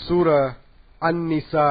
சூரா அன்-நிசா.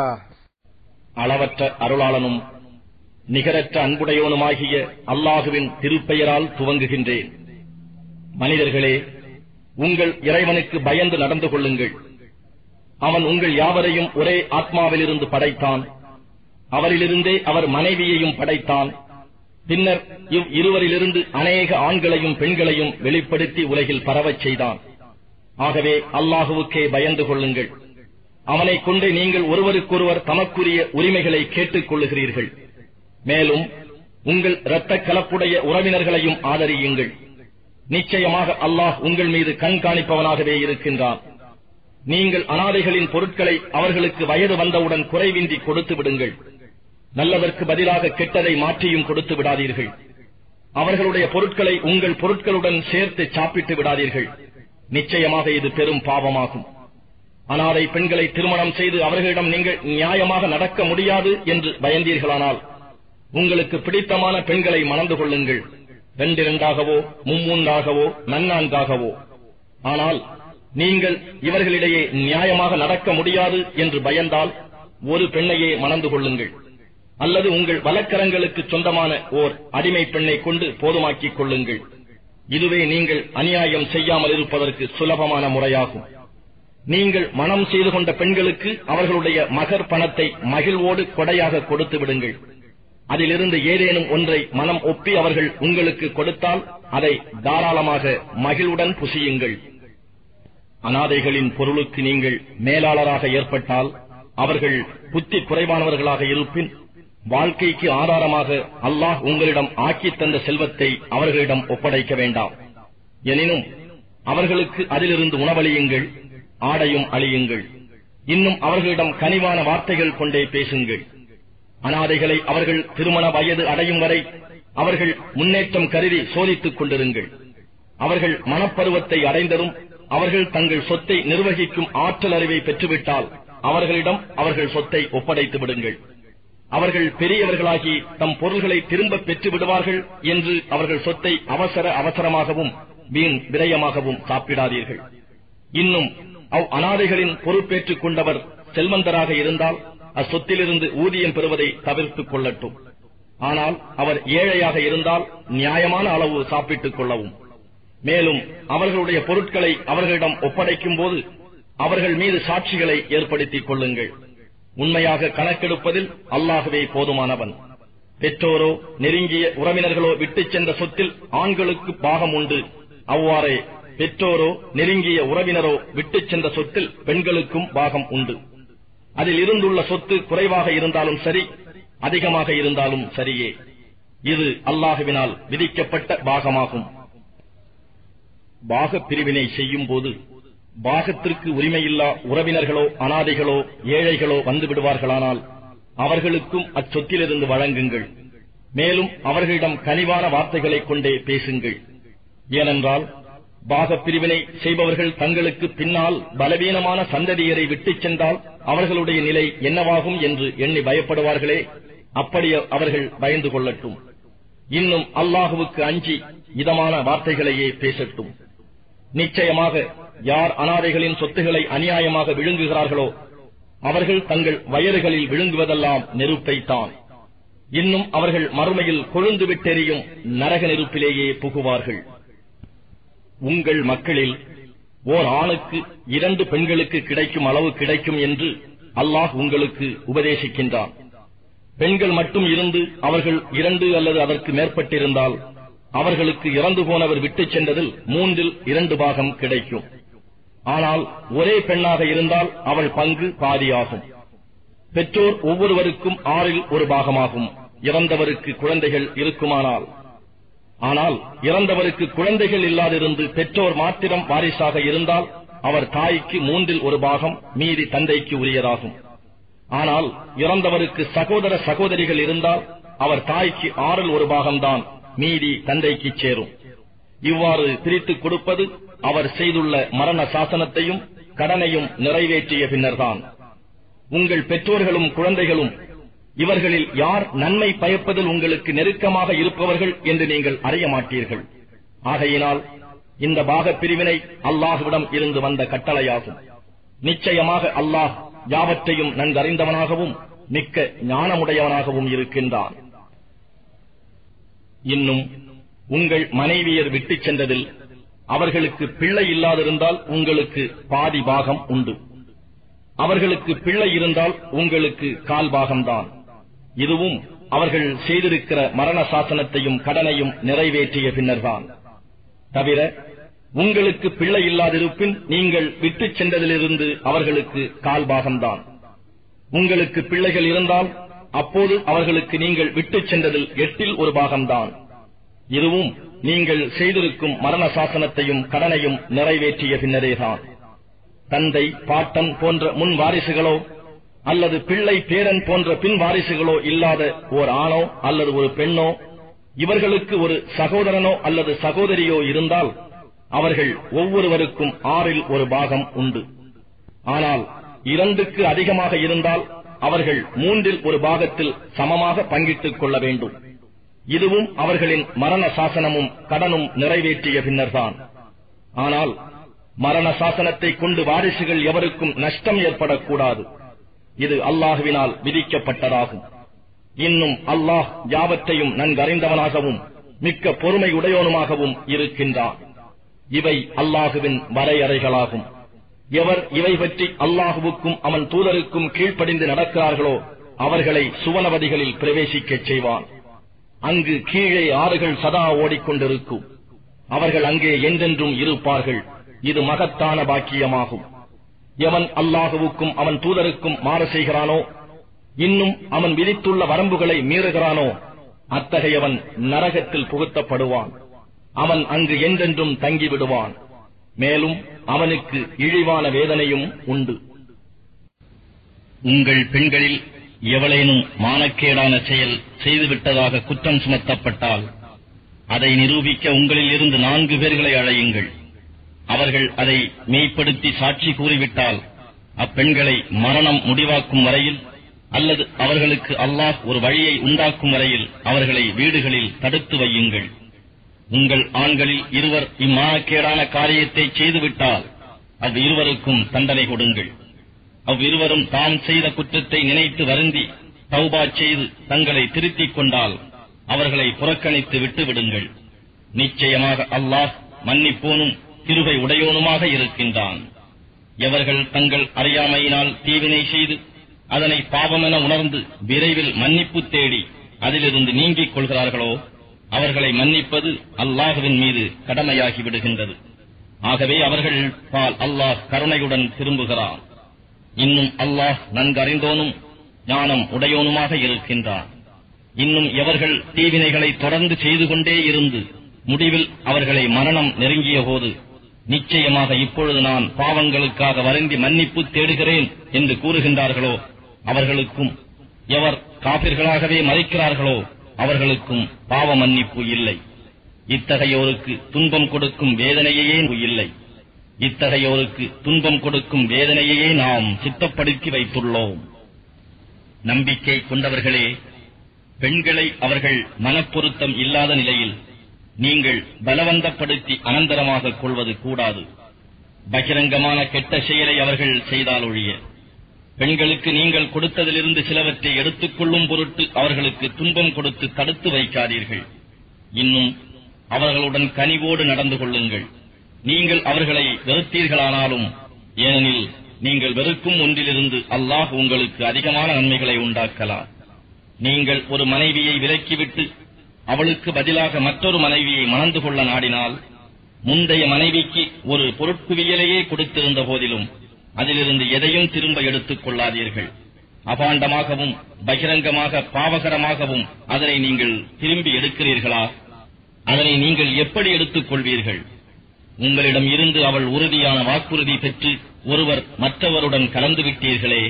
அளவற்ற அருளாளனும் நிகரற்ற அன்புடையோனுமாகிய அல்லாஹுவின் திருப்பெயரால் துவங்குகின்றேன். மனிதர்களே, உங்கள் இறைவனுக்கு பயந்து நடந்து கொள்ளுங்கள். அவன் உங்கள் யாவரையும் ஒரே ஆத்மாவிலிருந்து படைத்தான். அவரிலிருந்தே அவர் மனைவியையும் படைத்தான். பின்னர் இருவரிலிருந்து அநேக ஆண்களையும் பெண்களையும் வெளிப்படுத்தி உலகில் பரவச் செய்தான். ஆகவே அல்லாஹுவுக்கே பயந்து கொள்ளுங்கள். அவனை கொண்டு நீங்கள் ஒருவருக்கொருவர் தமக்குரிய உரிமைகளை கேட்டுக் கொள்ளுகிறீர்கள். மேலும் உங்கள் இரத்த கலப்புடைய உறவினர்களையும் ஆதரியுங்கள். நிச்சயமாக அல்லாஹ் உங்கள் மீது கண்காணிப்பவனாகவே இருக்கின்றான். நீங்கள் அனாதைகளின் பொருட்களை அவர்களுக்கு வயது வந்தவுடன் குறைவின்றி கொடுத்து விடுங்கள். நல்லதற்கு பதிலாக கெட்டதை மாற்றியும் கொடுத்து விடாதீர்கள். அவர்களுடைய பொருட்களை உங்கள் பொருட்களுடன் சேர்த்து சாப்பிட்டு விடாதீர்கள். நிச்சயமாக இது பெரும் பாவமாகும். அனாதை பெண்களை திருமணம் செய்து அவர்களிடம் நீங்கள் நியாயமாக நடக்க முடியாது என்று பயந்தீர்களானால் உங்களுக்கு பிடித்தமான பெண்களை மணந்து கொள்ளுங்கள். 2-2ஆகவோ 3-3ஆகவோ நன்னான்காகவோ. ஆனால் நீங்கள் இவர்களிடையே நியாயமாக நடக்க முடியாது என்று பயந்தால் ஒரு பெண்ணையே மணந்து கொள்ளுங்கள். அல்லது உங்கள் வலக்கரங்களுக்கு சொந்தமான ஓர் அடிமை பெண்ணை கொண்டு போதுமாக்கிக் கொள்ளுங்கள். இதுவே நீங்கள் அநியாயம் செய்யாமல் இருப்பதற்கு சுலபமான முறையாகும். நீங்கள் மனம் செய்து கொண்ட பெண்களுக்கு அவர்களுடைய மகர் பணத்தை மகிழ்வோடு கொடையாக கொடுத்து விடுங்கள். அதிலிருந்து ஏதேனும் ஒன்றை மனம் ஒப்பி அவர்கள் உங்களுக்கு கொடுத்தால் அதை தாராளமாக மகிழ்வுடன் புசியுங்கள். அனாதைகளின் பொருளுக்கு நீங்கள் மேலாளராக ஏற்பட்டால் அவர்கள் புத்தி குறைவானவர்களாக இருப்பின் வாழ்க்கைக்கு ஆதாரமாக அல்லாஹ் உங்களிடம் ஆக்கித் தந்த செல்வத்தை அவர்களிடம் ஒப்படைக்க வேண்டாம். எனினும் அவர்களுக்கு அதிலிருந்து உணவளியுங்கள், ஆடையும் அளியுங்கள். இன்னும் அவர்களிடம் கனிவான வார்த்தைகள் கொண்டே பேசுங்கள். அனாதைகளை அவர்கள் திருமண வயது அடையும் வரை அவர்கள் முன்னேற்றம் கருதி சோதித்துக் கொண்டிருங்கள். அவர்கள் மனப்பருவத்தை அடைந்ததும் அவர்கள் தங்கள் சொத்தை நிர்வகிக்கும் ஆற்றல் அறிவை பெற்றுவிட்டால் அவர்களிடம் அவர்கள் சொத்தை ஒப்படைத்து விடுங்கள். அவர்கள் பெரியவர்களாகி தம் பொருள்களை திரும்ப பெற்று விடுவார்கள் என்று அவர்கள் சொத்தை அவசரமாகவும் வீண் விரயமாகவும் சாப்பிடாதீர்கள். இன்னும் அநாதைகளின் பொறுப்பேற்றுக் கொண்டவர் செல்வந்தராக இருந்தால் அச்சொத்திலிருந்து ஊதியம் பெறுவதை தவிர்த்துக் கொள்ளட்டும். ஆனால் அவர் ஏழையாக இருந்தால் நியாயமான அளவு சாப்பிட்டுக் கொள்ளவும். மேலும் அவர்களுடைய பொருட்களை அவர்களிடம் ஒப்படைக்கும் போது அவர்கள் மீது சாட்சிகளை ஏற்படுத்திக் கொள்ளுங்கள். உண்மையாக கணக்கெடுப்பதில் அல்லாஹ்வே போதுமானவன். பெற்றோரோ நெருங்கிய உறவினர்களோ விட்டுச் சென்ற சொத்தில் ஆண்களுக்கு பாகம் உண்டு. அவ்வாறே பெற்றோரோ நெருங்கிய உறவினரோ விட்டுச் சென்ற சொத்தில் பெண்களுக்கும் பாகம் உண்டு. அதில் இருந்துள்ள சொத்து குறைவாக இருந்தாலும் சரி, அதிகமாக இருந்தாலும் சரியே. இது அல்லாஹுவினால் விதிக்கப்பட்ட பாகமாகும். பாக பிரிவினை செய்யும் போது பாகத்திற்கு உரிமையில்லா உறவினர்களோ அனாதைகளோ ஏழைகளோ வந்து விடுவார்களானால் அவர்களுக்கும் அச்சொத்திலிருந்து வழங்குங்கள். மேலும் அவர்களிடம் கனிவான வார்த்தைகளைக் கொண்டே பேசுங்கள். ஏனென்றால் பாகப் பிரிவினை செய்பவர்கள் தங்களுக்கு பின்னால் பலவீனமான சந்ததியரை விட்டுச் சென்றால் அவர்களுடைய நிலை என்னவாகும் என்று எண்ணி பயப்படுவார்களே, அப்படி அவர்கள் பயந்து கொள்ளட்டும். இன்னும் அல்லாஹுவுக்கு அஞ்சி இதமான வார்த்தைகளையே பேசட்டும். நிச்சயமாக யார் அனாதைகளின் சொத்துக்களை அநியாயமாக விழுங்குகிறார்களோ அவர்கள் தங்கள் வயறுகளில் விழுங்குவதெல்லாம் நெருப்பைத்தான். இன்னும் அவர்கள் மறுமையில் கொழுந்து விட்டெறியும் நரக நெருப்பிலேயே புகுவார்கள். உங்கள் மக்களில் ஓர் ஆணுக்கு 2 பெண்களுக்கு கிடைக்கும் அளவு கிடைக்கும் என்று அல்லாஹ் உங்களுக்கு உபதேசிக்கின்றான். பெண்கள் மட்டும் இருந்து அவர்கள் 2 அல்லது அதற்கு மேற்பட்டிருந்தால் அவர்களுக்கு இறந்து போனவர் விட்டுச் சென்றதில் 3/2 பாகம் கிடைக்கும். ஆனால் ஒரே பெண்ணாக இருந்தால் அவள் பங்கு பாதியாகும். பெற்றோர் ஒவ்வொருவருக்கும் 6/1 பாகமாகும் இறந்தவருக்கு குழந்தைகள் இருக்குமானால். ஆனால் இறந்தவருக்கு குழந்தைகள் இல்லாதிருந்து பெற்றோர் மாத்திரம் வாரிசாக இருந்தால் அவர் தாய்க்கு 3/1 பாகம், மீதி தந்தைக்கு உரியதாகும். ஆனால் இறந்தவருக்கு சகோதர சகோதரிகள் இருந்தால் அவர் தாய்க்கு 6/1 பாகம்தான், மீதி தந்தைக்கு சேரும். இவ்வாறு பிரித்துக் கொடுப்பது அவர் செய்துள்ள மரண சாசனத்தையும் கடனையும் நிறைவேற்றிய பின்னர்தான். உங்கள் பெற்றோர்களும் குழந்தைகளும் இவர்களில் யார் நன்மை பயப்பதில் உங்களுக்கு நெருக்கமாக இருப்பவர்கள் என்று நீங்கள் அறிய மாட்டீர்கள். ஆகையினால் இந்த பாகப் பிரிவினை அல்லாஹ்விடம் இருந்து வந்த கட்டளையாகும். நிச்சயமாக அல்லாஹ் யாவற்றையும் நன்கறிந்தவனாகவும் மிக்க ஞானமுடையவனாகவும் இருக்கின்றான். இன்னும் உங்கள் மனைவியர் விட்டுச் சென்றதில் அவர்களுக்கு பிள்ளை இல்லாதிருந்தால் உங்களுக்கு பாதி பாகம் உண்டு. அவர்களுக்கு பிள்ளை இருந்தால் உங்களுக்கு கால் பாகம்தான். இதுவும் அவர்கள் செய்திருக்கிற மரண சாசனத்தையும் கடனையும் நிறைவேற்றிய பின்னர்தான். தவிர உங்களுக்கு பிள்ளை இல்லாதிருப்பின் நீங்கள் விட்டுச் சென்றதிலிருந்து அவர்களுக்கு கால் பாகம்தான். உங்களுக்கு பிள்ளைகள் இருந்தால் அப்போது அவர்களுக்கு நீங்கள் விட்டுச் சென்றதில் 8 1 பாகம்தான். இதுவும் நீங்கள் செய்திருக்கும் மரண சாசனத்தையும் கடனையும் நிறைவேற்றிய பின்னரேதான். தந்தை, பாட்டன் போன்ற முன் வாரிசுகளோ அல்லது பிள்ளை, பேரன் போன்ற பின் வாரிசுகளோ இல்லாத ஓர் ஆணோ அல்லது ஒரு பெண்ணோ, இவர்களுக்கு ஒரு சகோதரனோ அல்லது சகோதரியோ இருந்தால் அவர்கள் ஒவ்வொருவருக்கும் 6 1 பாகம் உண்டு. ஆனால் 2க்கு அதிகமாக இருந்தால் அவர்கள் 3 1 பாகத்தில் சமமாக பங்கிட்டுக் கொள்ள வேண்டும். இதுவும் அவர்களின் மரண சாசனமும் கடனும் நிறைவேற்றிய பின்னர்தான். ஆனால் மரண சாசனத்தை கொண்டு வாரிசுகள் எவருக்கும் நஷ்டம் ஏற்படக்கூடாது. இது அல்லாஹுவினால் விதிக்கப்பட்டதாகும். இன்னும் அல்லாஹ் யாவற்றையும் நன்கறிந்தவனாகவும் மிக்க பொறுமையுடையோனுமாகவும் இருக்கின்றான். இவை அல்லாஹுவின் வரையறைகளாகும். எவர் இவை பற்றி அல்லாஹுவுக்கும் அவன் தூதருக்கும் கீழ்ப்படிந்து நடக்கிறார்களோ அவர்களை சுவனவதிகளில் பிரவேசிக்கச் செய்வான். அங்கு கீழே ஆறுகள் சதா ஓடிக்கொண்டிருக்கும். அவர்கள் அங்கே என்றென்றும் இருப்பார்கள். இது மகத்தான பாக்கியமாகும். எவன் அல்லாஹுவுக்கும் அவன் தூதருக்கும் மாறு செய்கிறானோ, இன்னும் அவன் விதித்துள்ள வரம்புகளை மீறுகிறானோ, அத்தகையவன் நரகத்தில் புகுத்தப்படுவான். அவன் அங்கு என்றென்றும் தங்கிவிடுவான். மேலும் அவனுக்கு இழிவான வேதனையும் உண்டு. உங்கள் பெண்களில் எவளேனும் மானக்கேடான செயல் செய்துவிட்டதாக குற்றம் சுமத்தப்பட்டால் அதை நிரூபிக்க உங்களில் இருந்து 4 பேர்களை அழையுங்கள். அவர்கள் அதை மெய்ப்படுத்தி சாட்சி கூறிவிட்டால் அப்பெண்களை மரணம் முடிவாக்கும் வரையில் அல்லது அவர்களுக்கு அல்லாஹ் ஒரு வழியை உண்டாக்கும் வரையில் அவர்களை வீடுகளில் தடுத்து வையுங்கள். உங்கள் ஆண்களில் இருவர் இம்மானக்கேடான காரியத்தை செய்துவிட்டால் அவ்விருவருக்கும் தண்டனை கொடுங்கள். அவ்விருவரும் தாம் செய்த குற்றத்தை நினைத்து வருந்தி தௌபா செய்து தங்களை திருத்திக் கொண்டால் அவர்களை புறக்கணித்து விட்டு விடுங்கள். நிச்சயமாக அல்லாஹ் மன்னிப்போனும் கிருபை உடையோனுமாக இருக்கின்றான். எவர்கள் தங்கள் அறியாமையினால் தீவினை செய்து அதனை பாவமென உணர்ந்து விரைவில் மன்னிப்பு தேடி அதிலிருந்து நீங்கிக் கொள்கிறார்களோ அவர்களை மன்னிப்பது அல்லாஹுவின் மீது கடமையாகி விடுகின்றது. ஆகவே அவர்கள் பால் அல்லாஹ் கருணையுடன் திரும்புகிறான். இன்னும் அல்லாஹ் நன்கறிந்தோனும் ஞானம் உடையோனுமாக இருக்கின்றான். இன்னும் எவர்கள் தீவினைகளை தொடர்ந்து செய்து கொண்டே இருந்து முடிவில் அவர்களை மரணம் நெருங்கிய போது நிச்சயமாக இப்பொழுது நான் பாவங்களுக்காக வருந்தி மன்னிப்பு தேடுகிறேன் என்று கூறுகின்றார்களோ அவர்களுக்கும், எவர் காபிர்களாகவே மறிக்கிறார்களோ அவர்களுக்கும் பாவ மன்னிப்பு இல்லை. இத்தகையோருக்கு துன்பம் கொடுக்கும் வேதனையே இல்லை. இத்தகையோருக்கு துன்பம் கொடுக்கும் வேதனையே நாம் சித்தப்படுத்தி வைத்துள்ளோம். நம்பிக்கை கொண்டவர்களே, பெண்களை அவர்கள் மனப்பொருத்தம் இல்லாத நிலையில் நீங்கள் பலவந்தப்படுத்தி அனந்தரமாக கொள்வது கூடாது. பகிரங்கமான கெட்ட செயலை அவர்கள் செய்தால் ஒழிய பெண்களுக்கு நீங்கள் கொடுத்ததிலிருந்து சிலவற்றை எடுத்துக் கொள்ளும் பொருட்டு அவர்களுக்கு துன்பம் கொடுத்து தடுத்து வைக்காதீர்கள். இன்னும் அவர்களுடன் கனிவோடு நடந்து கொள்ளுங்கள். நீங்கள் அவர்களை வெறுத்தீர்களானாலும், ஏனெனில் நீங்கள் வெறுக்கும் ஒன்றிலிருந்து அல்லாஹ் உங்களுக்கு அதிகமான நன்மைகளை உண்டாக்கலாம். நீங்கள் ஒரு மனைவியை விலக்கிவிட்டு அவளுக்கு பதிலாக மற்றொரு மனைவியை மணந்து கொள்ள நாடினால், முந்தைய மனைவிக்கு ஒரு பொருட்குவியலையே கொடுத்திருந்த போதிலும் அதிலிருந்து எதையும் திரும்ப எடுத்துக் கொள்ளாதீர்கள். அபாண்டமாகவும் பகிரங்கமாக பாவகரமாகவும் அதனை நீங்கள் திரும்பி எடுக்கிறீர்களா? அதனை நீங்கள் எப்படி எடுத்துக் கொள்வீர்கள்? உங்களிடம் இருந்து அவள் உறுதியான வாக்குறுதி பெற்று ஒருவர் மற்றவருடன் கலந்துவிட்டீர்களே.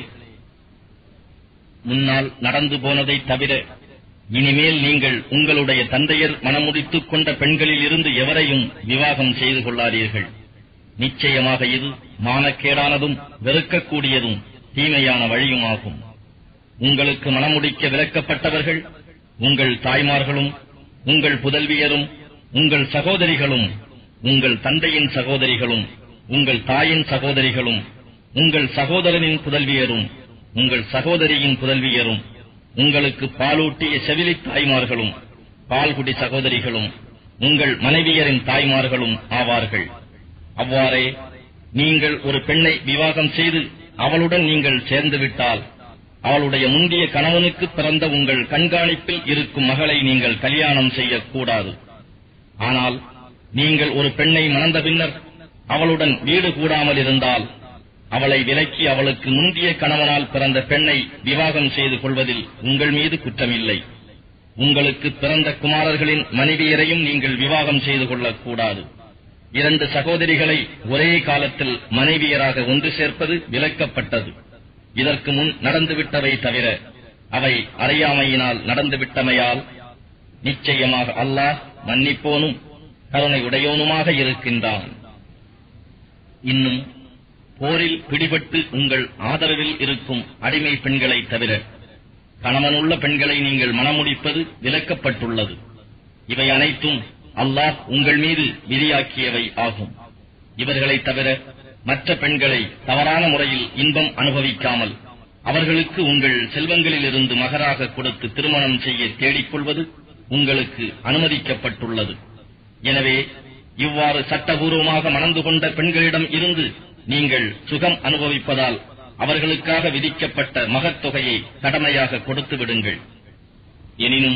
முன்னால் நடந்து போனதை தவிர இனிமேல் நீங்கள் உங்களுடைய தந்தையர் மனமுடித்துக் கொண்ட பெண்களில் இருந்து எவரையும் விவாகம் செய்து கொள்ளாதீர்கள். நிச்சயமாக இது மானக்கேடானதும் வெறுக்கக்கூடியதும் தீமையான வழியுமாகும். உங்களுக்கு மனமுடிக்க விலக்கப்பட்டவர்கள் உங்கள் தாய்மார்களும் உங்கள் புதல்வியரும் உங்கள் சகோதரிகளும் உங்கள் தந்தையின் சகோதரிகளும் உங்கள் தாயின் சகோதரிகளும் உங்கள் சகோதரனின் புதல்வியரும் உங்கள் சகோதரியின் புதல்வியரும் உங்களுக்கு பாலூட்டிய செவிலி தாய்மார்களும் பால்குடி சகோதரிகளும் உங்கள் மனைவியரின் தாய்மார்களும் ஆவார்கள். அவ்வாறே நீங்கள் ஒரு பெண்ணை விவாகம் செய்து அவளுடன் நீங்கள் சேர்ந்துவிட்டால் அவளுடைய முந்தைய கணவனுக்கு பிறந்த உங்கள் கண்காணிப்பில் இருக்கும் மகளை நீங்கள் கல்யாணம் செய்யக்கூடாது. ஆனால் நீங்கள் ஒரு பெண்ணை மணந்த பின்னர் அவளுடன் வீடு கூடாமல் இருந்தால் அவளை விலக்கி அவளுக்கு முந்தைய கணவனால் பிறந்த பெண்ணை விவாகம் செய்து கொள்வதில் உங்கள் மீது குற்றமில்லை. உங்களுக்கு பிறந்த குமாரர்களின் மனைவியரையும் நீங்கள் விவாகம் செய்து கொள்ளக்கூடாது. 2 சகோதரிகளை ஒரே காலத்தில் மனைவியராக ஒன்று சேர்ப்பது விலக்கப்பட்டது. இதற்கு முன் நடந்துவிட்டவை தவிர அவை அறியாமையினால் நடந்துவிட்டமையால் நிச்சயமாக அல்லாஹ் மன்னிப்போனும் கருணை உடையோனுமாக இருக்கின்றான். இன்னும் போரில் பிடிபட்டு உங்கள் ஆதரவில் இருக்கும் அடிமை பெண்களை தவிர கணவனுள்ள பெண்களை நீங்கள் மணமுடிப்பது விலக்கப்பட்டுள்ளது. இவை அனைத்தும் அல்லாஹ் உங்கள் மீது விதியாக்கியவை ஆகும். இவர்களை தவிர மற்ற பெண்களை தவறான முறையில் இன்பம் அனுபவிக்காமல் அவர்களுக்கு உங்கள் செல்வங்களிலிருந்து மகராக கொடுத்து திருமணம் செய்ய தேடிக்கொள்வது உங்களுக்கு அனுமதிக்கப்பட்டுள்ளது. எனவே இவ்வாறு சட்டபூர்வமாக மணந்து கொண்ட பெண்களிடம் இருந்து நீங்கள் சுகம் அனுபவிப்பதால் அவர்களுக்காக விதிக்கப்பட்ட மகத்தொகையை கடமையாக கொடுத்து விடுங்கள். எனினும்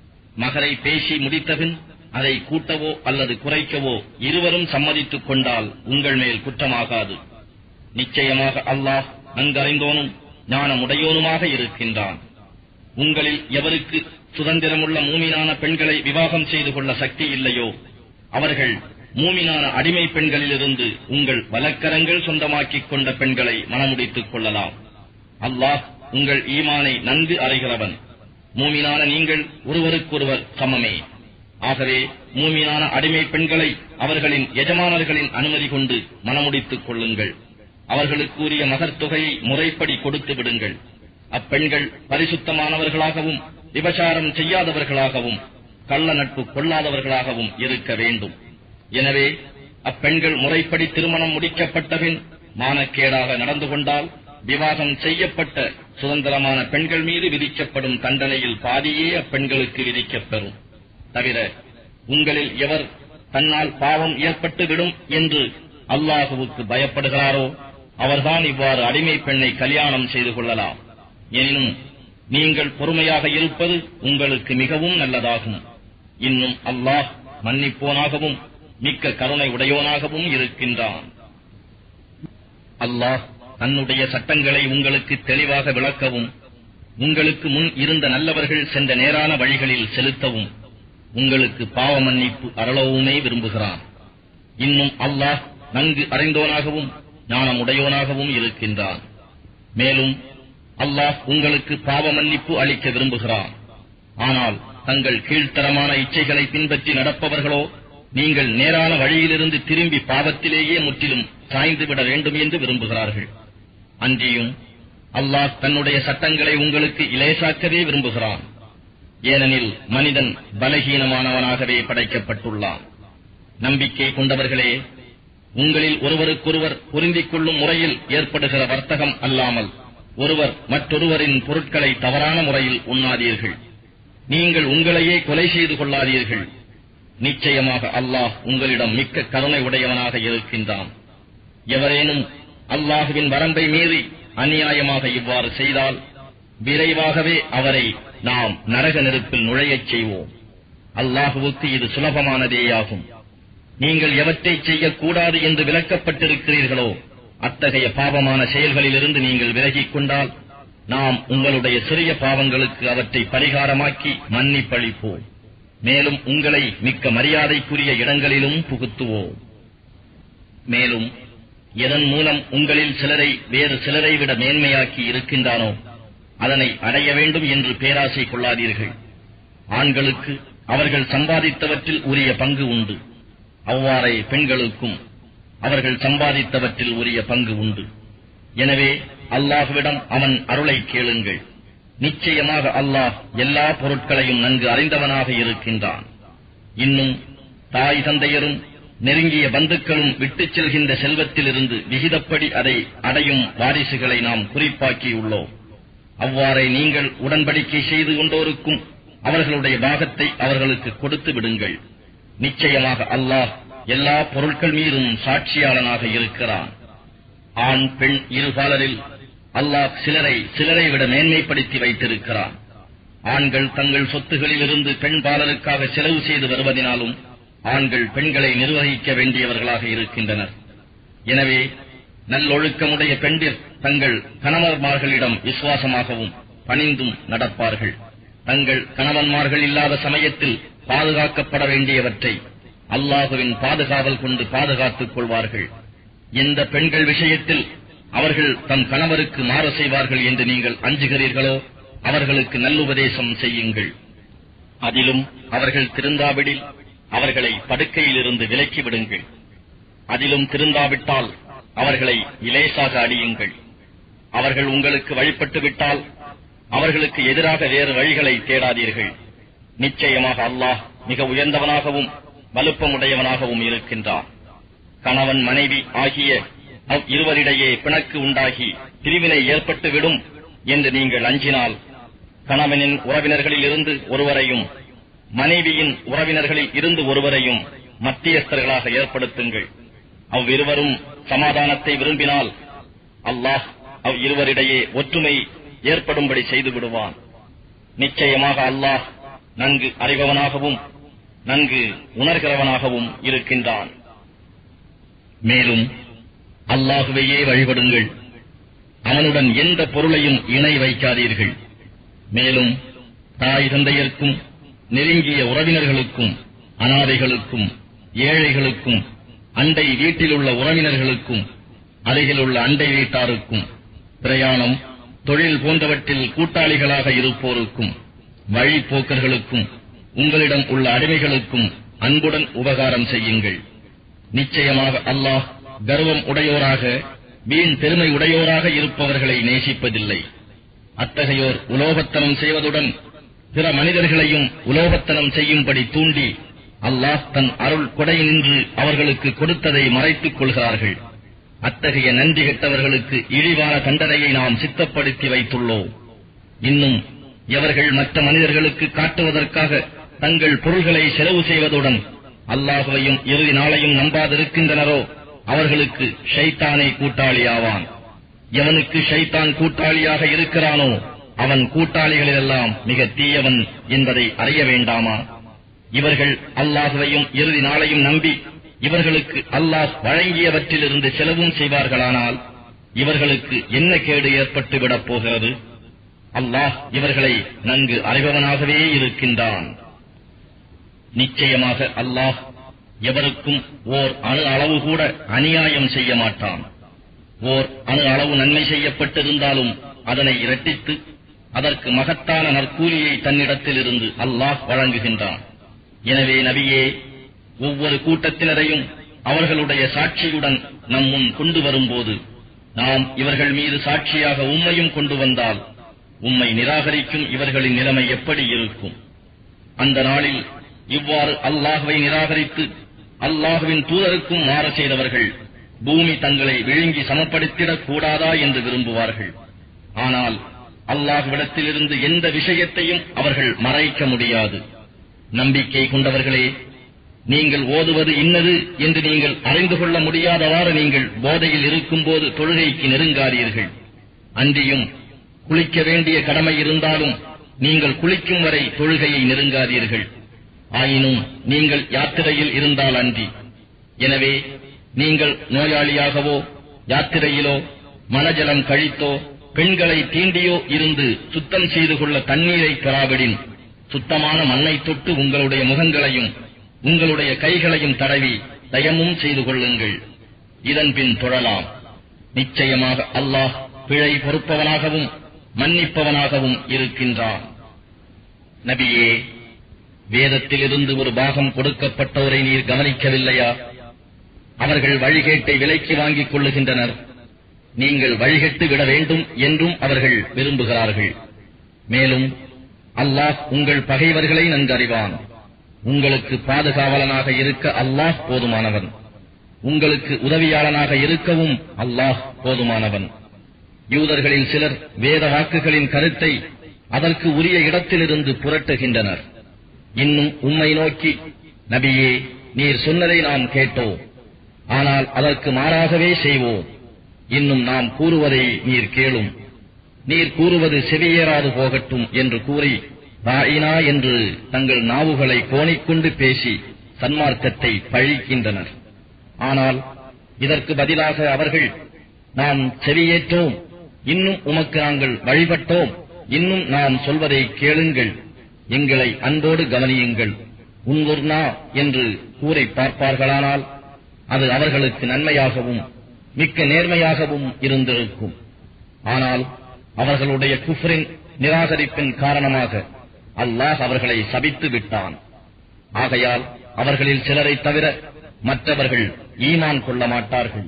மகரை பேசி முடித்தபின் அதை கூட்டவோ அல்லது குறைக்கவோ இருவரும் சம்மதித்துக் கொண்டால் உங்கள் மேல் குற்றமாகாது. நிச்சயமாக அல்லாஹ் நன்கறிந்தோனும் ஞானமுடையோனுமாக இருக்கின்றான். உங்களில் எவருக்கு சுதந்திரமுள்ள மூமினான பெண்களை விவாகம் செய்து கொள்ள சக்தி இல்லையோ அவர்கள் மூமினான அடிமை பெண்களிலிருந்து உங்கள் வலக்கரங்கள் சொந்தமாக்கிக் கொண்ட பெண்களை மணமுடித்துக் கொள்ளலாம். அல்லாஹ் உங்கள் ஈமானை நன்கு அறிகிறவன். மூமினான நீங்கள் ஒருவருக்கொருவர் சமமே. ஆகவே மூமினான அடிமை பெண்களை அவர்களின் எஜமானர்களின் அனுமதி கொண்டு மணமுடித்துக் கொள்ளுங்கள். அவர்களுக்கு உரிய மகர்த்தொகையை முறைப்படி கொடுத்து விடுங்கள். அப்பெண்கள் பரிசுத்தமானவர்களாகவும் விபசாரம் செய்யாதவர்களாகவும் கள்ள நட்பு கொள்ளாதவர்களாகவும் இருக்க வேண்டும். எனவே அப்பெண்கள் முறைப்படி திருமணம் முடிக்கப்பட்டபின் மானக்கேடாக நடந்து கொண்டால் விவாகம் செய்யப்பட்ட சுதந்திரமான பெண்கள் மீது விதிக்கப்படும் தண்டனையில் பாதியே அப்பெண்களுக்கு விதிக்கப்பெறும். தவிர உங்களில் எவர் தன்னால் பாவம் ஏற்பட்டு விடும் என்று அல்லாஹுவுக்கு பயப்படுகிறாரோ அவர்தான் இவ்வாறு அடிமை பெண்ணை கல்யாணம் செய்து கொள்ளலாம். எனினும் நீங்கள் பொறுமையாக இருப்பது உங்களுக்கு மிகவும் நல்லதாகும். இன்னும் அல்லாஹ் மன்னிப்போனாகவும் மிக்க கருணை உடையோனாகவும் இருக்கின்றான். அல்லாஹ் தன்னுடைய சட்டங்களை உங்களுக்கு தெளிவாக விளக்கவும் உங்களுக்கு முன் இருந்த நல்லவர்கள் சென்ற நேரான வழிகளில் செலுத்தவும் உங்களுக்கு பாவ மன்னிப்பு அருளவுமே விரும்புகிறான். இன்னும் அல்லாஹ் நன்கு அறிந்தோனாகவும் ஞானமுடையோனாகவும் இருக்கின்றான். மேலும் அல்லாஹ் உங்களுக்கு பாவ மன்னிப்பு அளிக்க விரும்புகிறான். ஆனால் தங்கள் கீழ்த்தரமான இச்சைகளை பின்பற்றி நடப்பவர்களோ நீங்கள் நேரான வழியிலிருந்து திரும்பி பாவத்திலேயே முற்றிலும் சாய்ந்துவிட வேண்டும் என்று விரும்புகிறார்கள். அன்றியும் அல்லாஹ் தன்னுடைய சட்டங்களை உங்களுக்கு இலேசாக்கவே விரும்புகிறான். ஏனெனில் மனிதன் பலகீனமானவனாகவே படைக்கப்பட்டுள்ளான். நம்பிக்கை கொண்டவர்களே, உங்களில் ஒருவருக்கொருவர் பொருந்திக் கொள்ளும் முறையில் ஏற்படுகிற வர்த்தகம் அல்லாமல் ஒருவர் மற்றொருவரின் பொருட்களை தவறான முறையில் உண்ணாதீர்கள். நீங்கள் உங்களையே கொலை செய்து கொள்ளாதீர்கள். நிச்சயமாக அல்லாஹ் உங்களிடம் மிக்க கருணை உடையவனாக இருக்கின்றான். எவரேனும் அல்லாஹுவின் வரம்பை மீறி அநியாயமாக இவ்வாறு செய்தால் விரைவாகவே அவரை நாம் நரக நெருப்பில் நுழையச் செய்வோம். அல்லாஹுவுக்கு இது சுலபமானதேயாகும். நீங்கள் எவற்றை செய்யக்கூடாது என்று விலக்கப்பட்டிருக்கிறீர்களோ அத்தகைய பாவமான செயல்களிலிருந்து நீங்கள் விலகிக் கொண்டால் நாம் உங்களுடைய சிறிய பாவங்களுக்கு அவற்றை பரிகாரமாக்கி மன்னிப்பளிப்போம். மேலும் உங்களை மிக்க மரியாதைக்குரிய இடங்களிலும் புகுத்துவோம். மேலும் எதன் மூலம் உங்களில் சிலரை வேறு சிலரை விட மேன்மையாக்கி இருக்கின்றானோ அதனை அடைய வேண்டும் என்று பேராசை கொள்ளாதீர்கள். ஆண்களுக்கு அவர்கள் சம்பாதித்தவற்றில் உரிய பங்கு உண்டு. அவ்வாறே பெண்களுக்கும் அவர்கள் சம்பாதித்தவற்றில் உரிய பங்கு உண்டு. எனவே அல்லாஹ்விடம் அவன் அருளை கேளுங்கள். நிச்சயமாக அல்லாஹ் எல்லா பொருட்களையும் நன்கு அறிந்தவனாக இருக்கின்றான். இன்னும் தாய் தந்தையரும் நெருங்கிய பந்துக்களும் விட்டுச் செல்கின்ற செல்வத்திலிருந்து விகிதப்படி அதை அடையும் வாரிசுகளை நாம் குறிப்பாக்கியுள்ளோம். அவ்வாறே நீங்கள் உடன்படிக்கை செய்து கொண்டோருக்கும் அவர்களுடைய பாகத்தை அவர்களுக்கு கொடுத்து விடுங்கள். நிச்சயமாக அல்லாஹ் எல்லா பொருட்கள் மீதும் சாட்சியாளனாக இருக்கிறான். ஆண் பெண் இருபாலரில் அல்லாஹ் சிலரை விட மேன்மைப்படுத்தி வைத்திருக்கிறான். ஆண்கள் தங்கள் சொத்துகளில் இருந்து பெண் பாலருக்காக செலவு செய்து வருவதனாலும் ஆண்கள் பெண்களை நிர்வகிக்க வேண்டியவர்களாக இருக்கின்றனர். எனவே நல்லொழுக்கமுடைய பெண்டிர் தங்கள் கணவன்மார்களிடம் விசுவாசமாகவும் பணிந்தும் நடப்பார்கள். தங்கள் கணவன்மார்கள் இல்லாத சமயத்தில் பாதுகாக்கப்பட வேண்டியவற்றை அல்லாஹுவின் பாதுகாவல் கொண்டு பாதுகாத்துக் கொள்வார்கள். எந்த பெண்கள் விஷயத்தில் அவர்கள் தம் கணவருக்கு மாறு செய்வார்கள் என்று நீங்கள் அஞ்சுகிறீர்களோ அவர்களுக்கு நல்லுபதேசம் செய்யுங்கள். அதிலும் அவர்கள் திருந்தாவிடில் அவர்களை படுக்கையிலிருந்து விலக்கி விடுங்கள். அதிலும் திருந்தாவிட்டால் அவர்களை இலேசாக அடியுங்கள். அவர்கள் உங்களுக்கு வழிபட்டு விட்டால் அவர்களுக்கு எதிராக வேறு வழிகளை தேடாதீர்கள். நிச்சயமாக அல்லாஹ் மிக உயர்ந்தவனாகவும் வலுப்பமுடையவனாகவும் இருக்கின்றான். கணவன் மனைவி ஆகிய இருவரிடையே பிணக்கு உண்டாகி பிரிவினை ஏற்பட்டுவிடும் என்று நீங்கள் அஞ்சினால் கணவனின் உறவினர்களில் இருந்து ஒருவரையும் மனைவியின் உறவினர்களில் இருந்து ஒருவரையும் மத்தியஸ்தர்களாக ஏற்படுத்துங்கள். அவ்விருவரும் சமாதானத்தை விரும்பினால் அல்லாஹ் இருவரிடையே ஒற்றுமை ஏற்படும்படி செய்து விடுவான். நிச்சயமாக அல்லாஹ் நன்கு அறிபவனாகவும் நன்கு உணர்கிறவனாகவும் இருக்கின்றான். மேலும் அல்லாஹுவையே வழிபடுங்கள். அவனுடன் எந்த பொருளையும் இணை வைக்காதீர்கள். மேலும் தாய் தந்தையர்க்கும் நெருங்கிய உறவினர்களுக்கும் அனாதைகளுக்கும் ஏழைகளுக்கும் அண்டை வீட்டிலுள்ள உறவினர்களுக்கும் அருகிலுள்ள அண்டை வீட்டாருக்கும் பிரயாணம் தொழில் போன்றவற்றில் கூட்டாளிகளாக இருப்போருக்கும் வழிப்போக்கர்களுக்கும் உங்களிடம் உள்ள அடிமைகளுக்கும் அன்புடன் உபகாரம் செய்யுங்கள். நிச்சயமாக அல்லாஹ் கர்வம் உடையோராக வீண் பெருமை உடையோராக இருப்பவர்களை நேசிப்பதில்லை. அத்தகையோர் உலோகத்தனம் செய்வதுடன் பிற மனிதர்களையும் உலோகத்தனம் செய்யும்படி தூண்டி அல்லாஹ் தன் அருள் கொடையினின்று அவர்களுக்கு கொடுத்ததை மறைத்துக் கொள்கிறார்கள். அத்தகைய நன்றி கெட்டவர்களுக்கு இழிவான தண்டனையை நாம் சித்தப்படுத்தி வைத்துள்ளோம். இன்னும் எவர்கள் மற்ற மனிதர்களுக்கு காட்டுவதற்காக தங்கள் பொருள்களை செலவு செய்வதுடன் அல்லாஹுவையும் இறுதி நாளையும் நம்பாதிருக்கின்றனரோ அவர்களுக்கு ஷைத்தானே கூட்டாளியாவான். எவனுக்கு ஷைத்தான் கூட்டாளியாக இருக்கிறானோ அவன் கூட்டாளிகளிலெல்லாம் மிக தீயவன் என்பதை அறிய வேண்டாமா? இவர்கள் அல்லாஹுவையும் இறுதி நாளையும் நம்பி இவர்களுக்கு அல்லாஹ் வழங்கியவற்றிலிருந்து செலவும் செய்வார்களானால் இவர்களுக்கு என்ன கேடு ஏற்பட்டுவிடப் போகிறது? அல்லாஹ் இவர்களை நன்கு அறிபவனாகவே இருக்கின்றான். நிச்சயமாக அல்லாஹ் எவருக்கும் ஓர் அணு அளவு கூட அநியாயம் செய்ய மாட்டான். ஓர் அணு அளவு நன்மை செய்யப்பட்டிருந்தாலும் அதனை இரட்டித்து அதற்கு மகத்தான நற்கூலியை தன்னிடத்திலிருந்து அல்லாஹ் வழங்குகின்றான். எனவே நபியே, ஒவ்வொரு கூட்டத்தினரையும் அவர்களுடைய சாட்சியுடன் நம் முன் கொண்டு வரும்போது நாம் இவர்கள் மீது சாட்சியாக உம்மையும் கொண்டு வந்தால் உம்மை நிராகரிக்கும் இவர்களின் நிலைமை எப்படி இருக்கும்? அந்த நாளில் இவ்வாறு அல்லாஹுவை நிராகரித்து அல்லாஹுவின் தூதருக்கும் மாறு செய்தவர்கள் பூமி தங்களை விழுங்கி சமப்படுத்திடக் கூடாதா என்று விரும்புவார்கள். ஆனால் அல்லாஹ்விடத்திலிருந்து எந்த விஷயத்தையும் அவர்கள் மறைக்க முடியாது. நம்பிக்கை கொண்டவர்களே, நீங்கள் ஓதுவது இன்னது என்று நீங்கள் அறிந்து கொள்ள முடியாதவாறு நீங்கள் போதையில் இருக்கும்போது தொழுகைக்கு நெருங்காதீர்கள். அன்றியும் குளிக்க வேண்டிய கடமை இருந்தாலும் நீங்கள் குளிக்கும் வரை தொழுகையை நெருங்காதீர்கள். ஆயினும் நீங்கள் யாத்திரையில் இருந்தால் அன்றி. எனவே நீங்கள் நோயாளியாகவோ யாத்திரையிலோ மனஜலம் கழித்தோ பெண்களை தீண்டியோ இருந்து சுத்தம் செய்து கொள்ள தண்ணீரை பெறாவிடின் சுத்தமான மண்ணை தொட்டு உங்களுடைய முகங்களையும் உங்களுடைய கைகளையும் தடவி தயமும் செய்து கொள்ளுங்கள். இதன் பின் தொழலாம். நிச்சயமாக அல்லாஹ் பிழை பொறுப்பவனாகவும் மன்னிப்பவனாகவும் இருக்கின்றான். நபியே, வேதத்திலிருந்து ஒரு பாகம் கொடுக்கப்பட்டோரை நீர் கவனிக்கவில்லையா? அவர்கள் வழிகேட்டை விலைக்கு வாங்கிக் கொள்ளுகின்றனர். நீங்கள் வழிகெட்டு விட வேண்டும் என்றும் அவர்கள் விரும்புகிறார்கள். மேலும் அல்லாஹ் உங்கள் பகைவர்களை நன்கறிவான். உங்களுக்கு பாதுகாவலனாக இருக்க அல்லாஹ் போதுமானவன், உங்களுக்கு உதவியாளனாக இருக்கவும் அல்லாஹ் போதுமானவன். யூதர்களில் சிலர் வேத வாக்குகளின் கருத்தை அதற்கு உரிய இடத்திலிருந்து புரட்டுகின்றனர். இன்னும் உம்மை நோக்கி, நபியே, நீர் சொன்னதை நாம் கேட்டோம், ஆனால் அதற்கு மாறாகவே செய்வோம். இன்னும் நாம் கூறுவதை நீர் கேளும், நீர் கூறுவது செவியேறாது போகட்டும் என்று கூறி ராயினா என்று தங்கள் நாவுகளை கோணிக்கொண்டு பேசி சன்மார்க்கத்தை பழிக்கின்றனர். ஆனால் இதற்கு பதிலாக அவர்கள், நாம் செவியேற்றோம், இன்னும் உமக்கு நாங்கள் வழிபட்டோம், இன்னும் நாம் சொல்வதை கேளுங்கள், எங்களை அன்போடு கவனியுங்கள், உன்குர்னா என்று கூறி பார்ப்பார்களானால் அது அவர்களுக்கு நன்மையாகவும் மிக்க நேர்மையாகவும் இருந்திருக்கும். ஆனால் அவர்களுடைய குஃப்ரின் நிராகரிப்பின் காரணமாக அல்லாஹ் அவர்களை சபித்து விட்டான். ஆகையால் அவர்களில் சிலரை தவிர மற்றவர்கள் ஈமான் கொள்ள மாட்டார்கள்.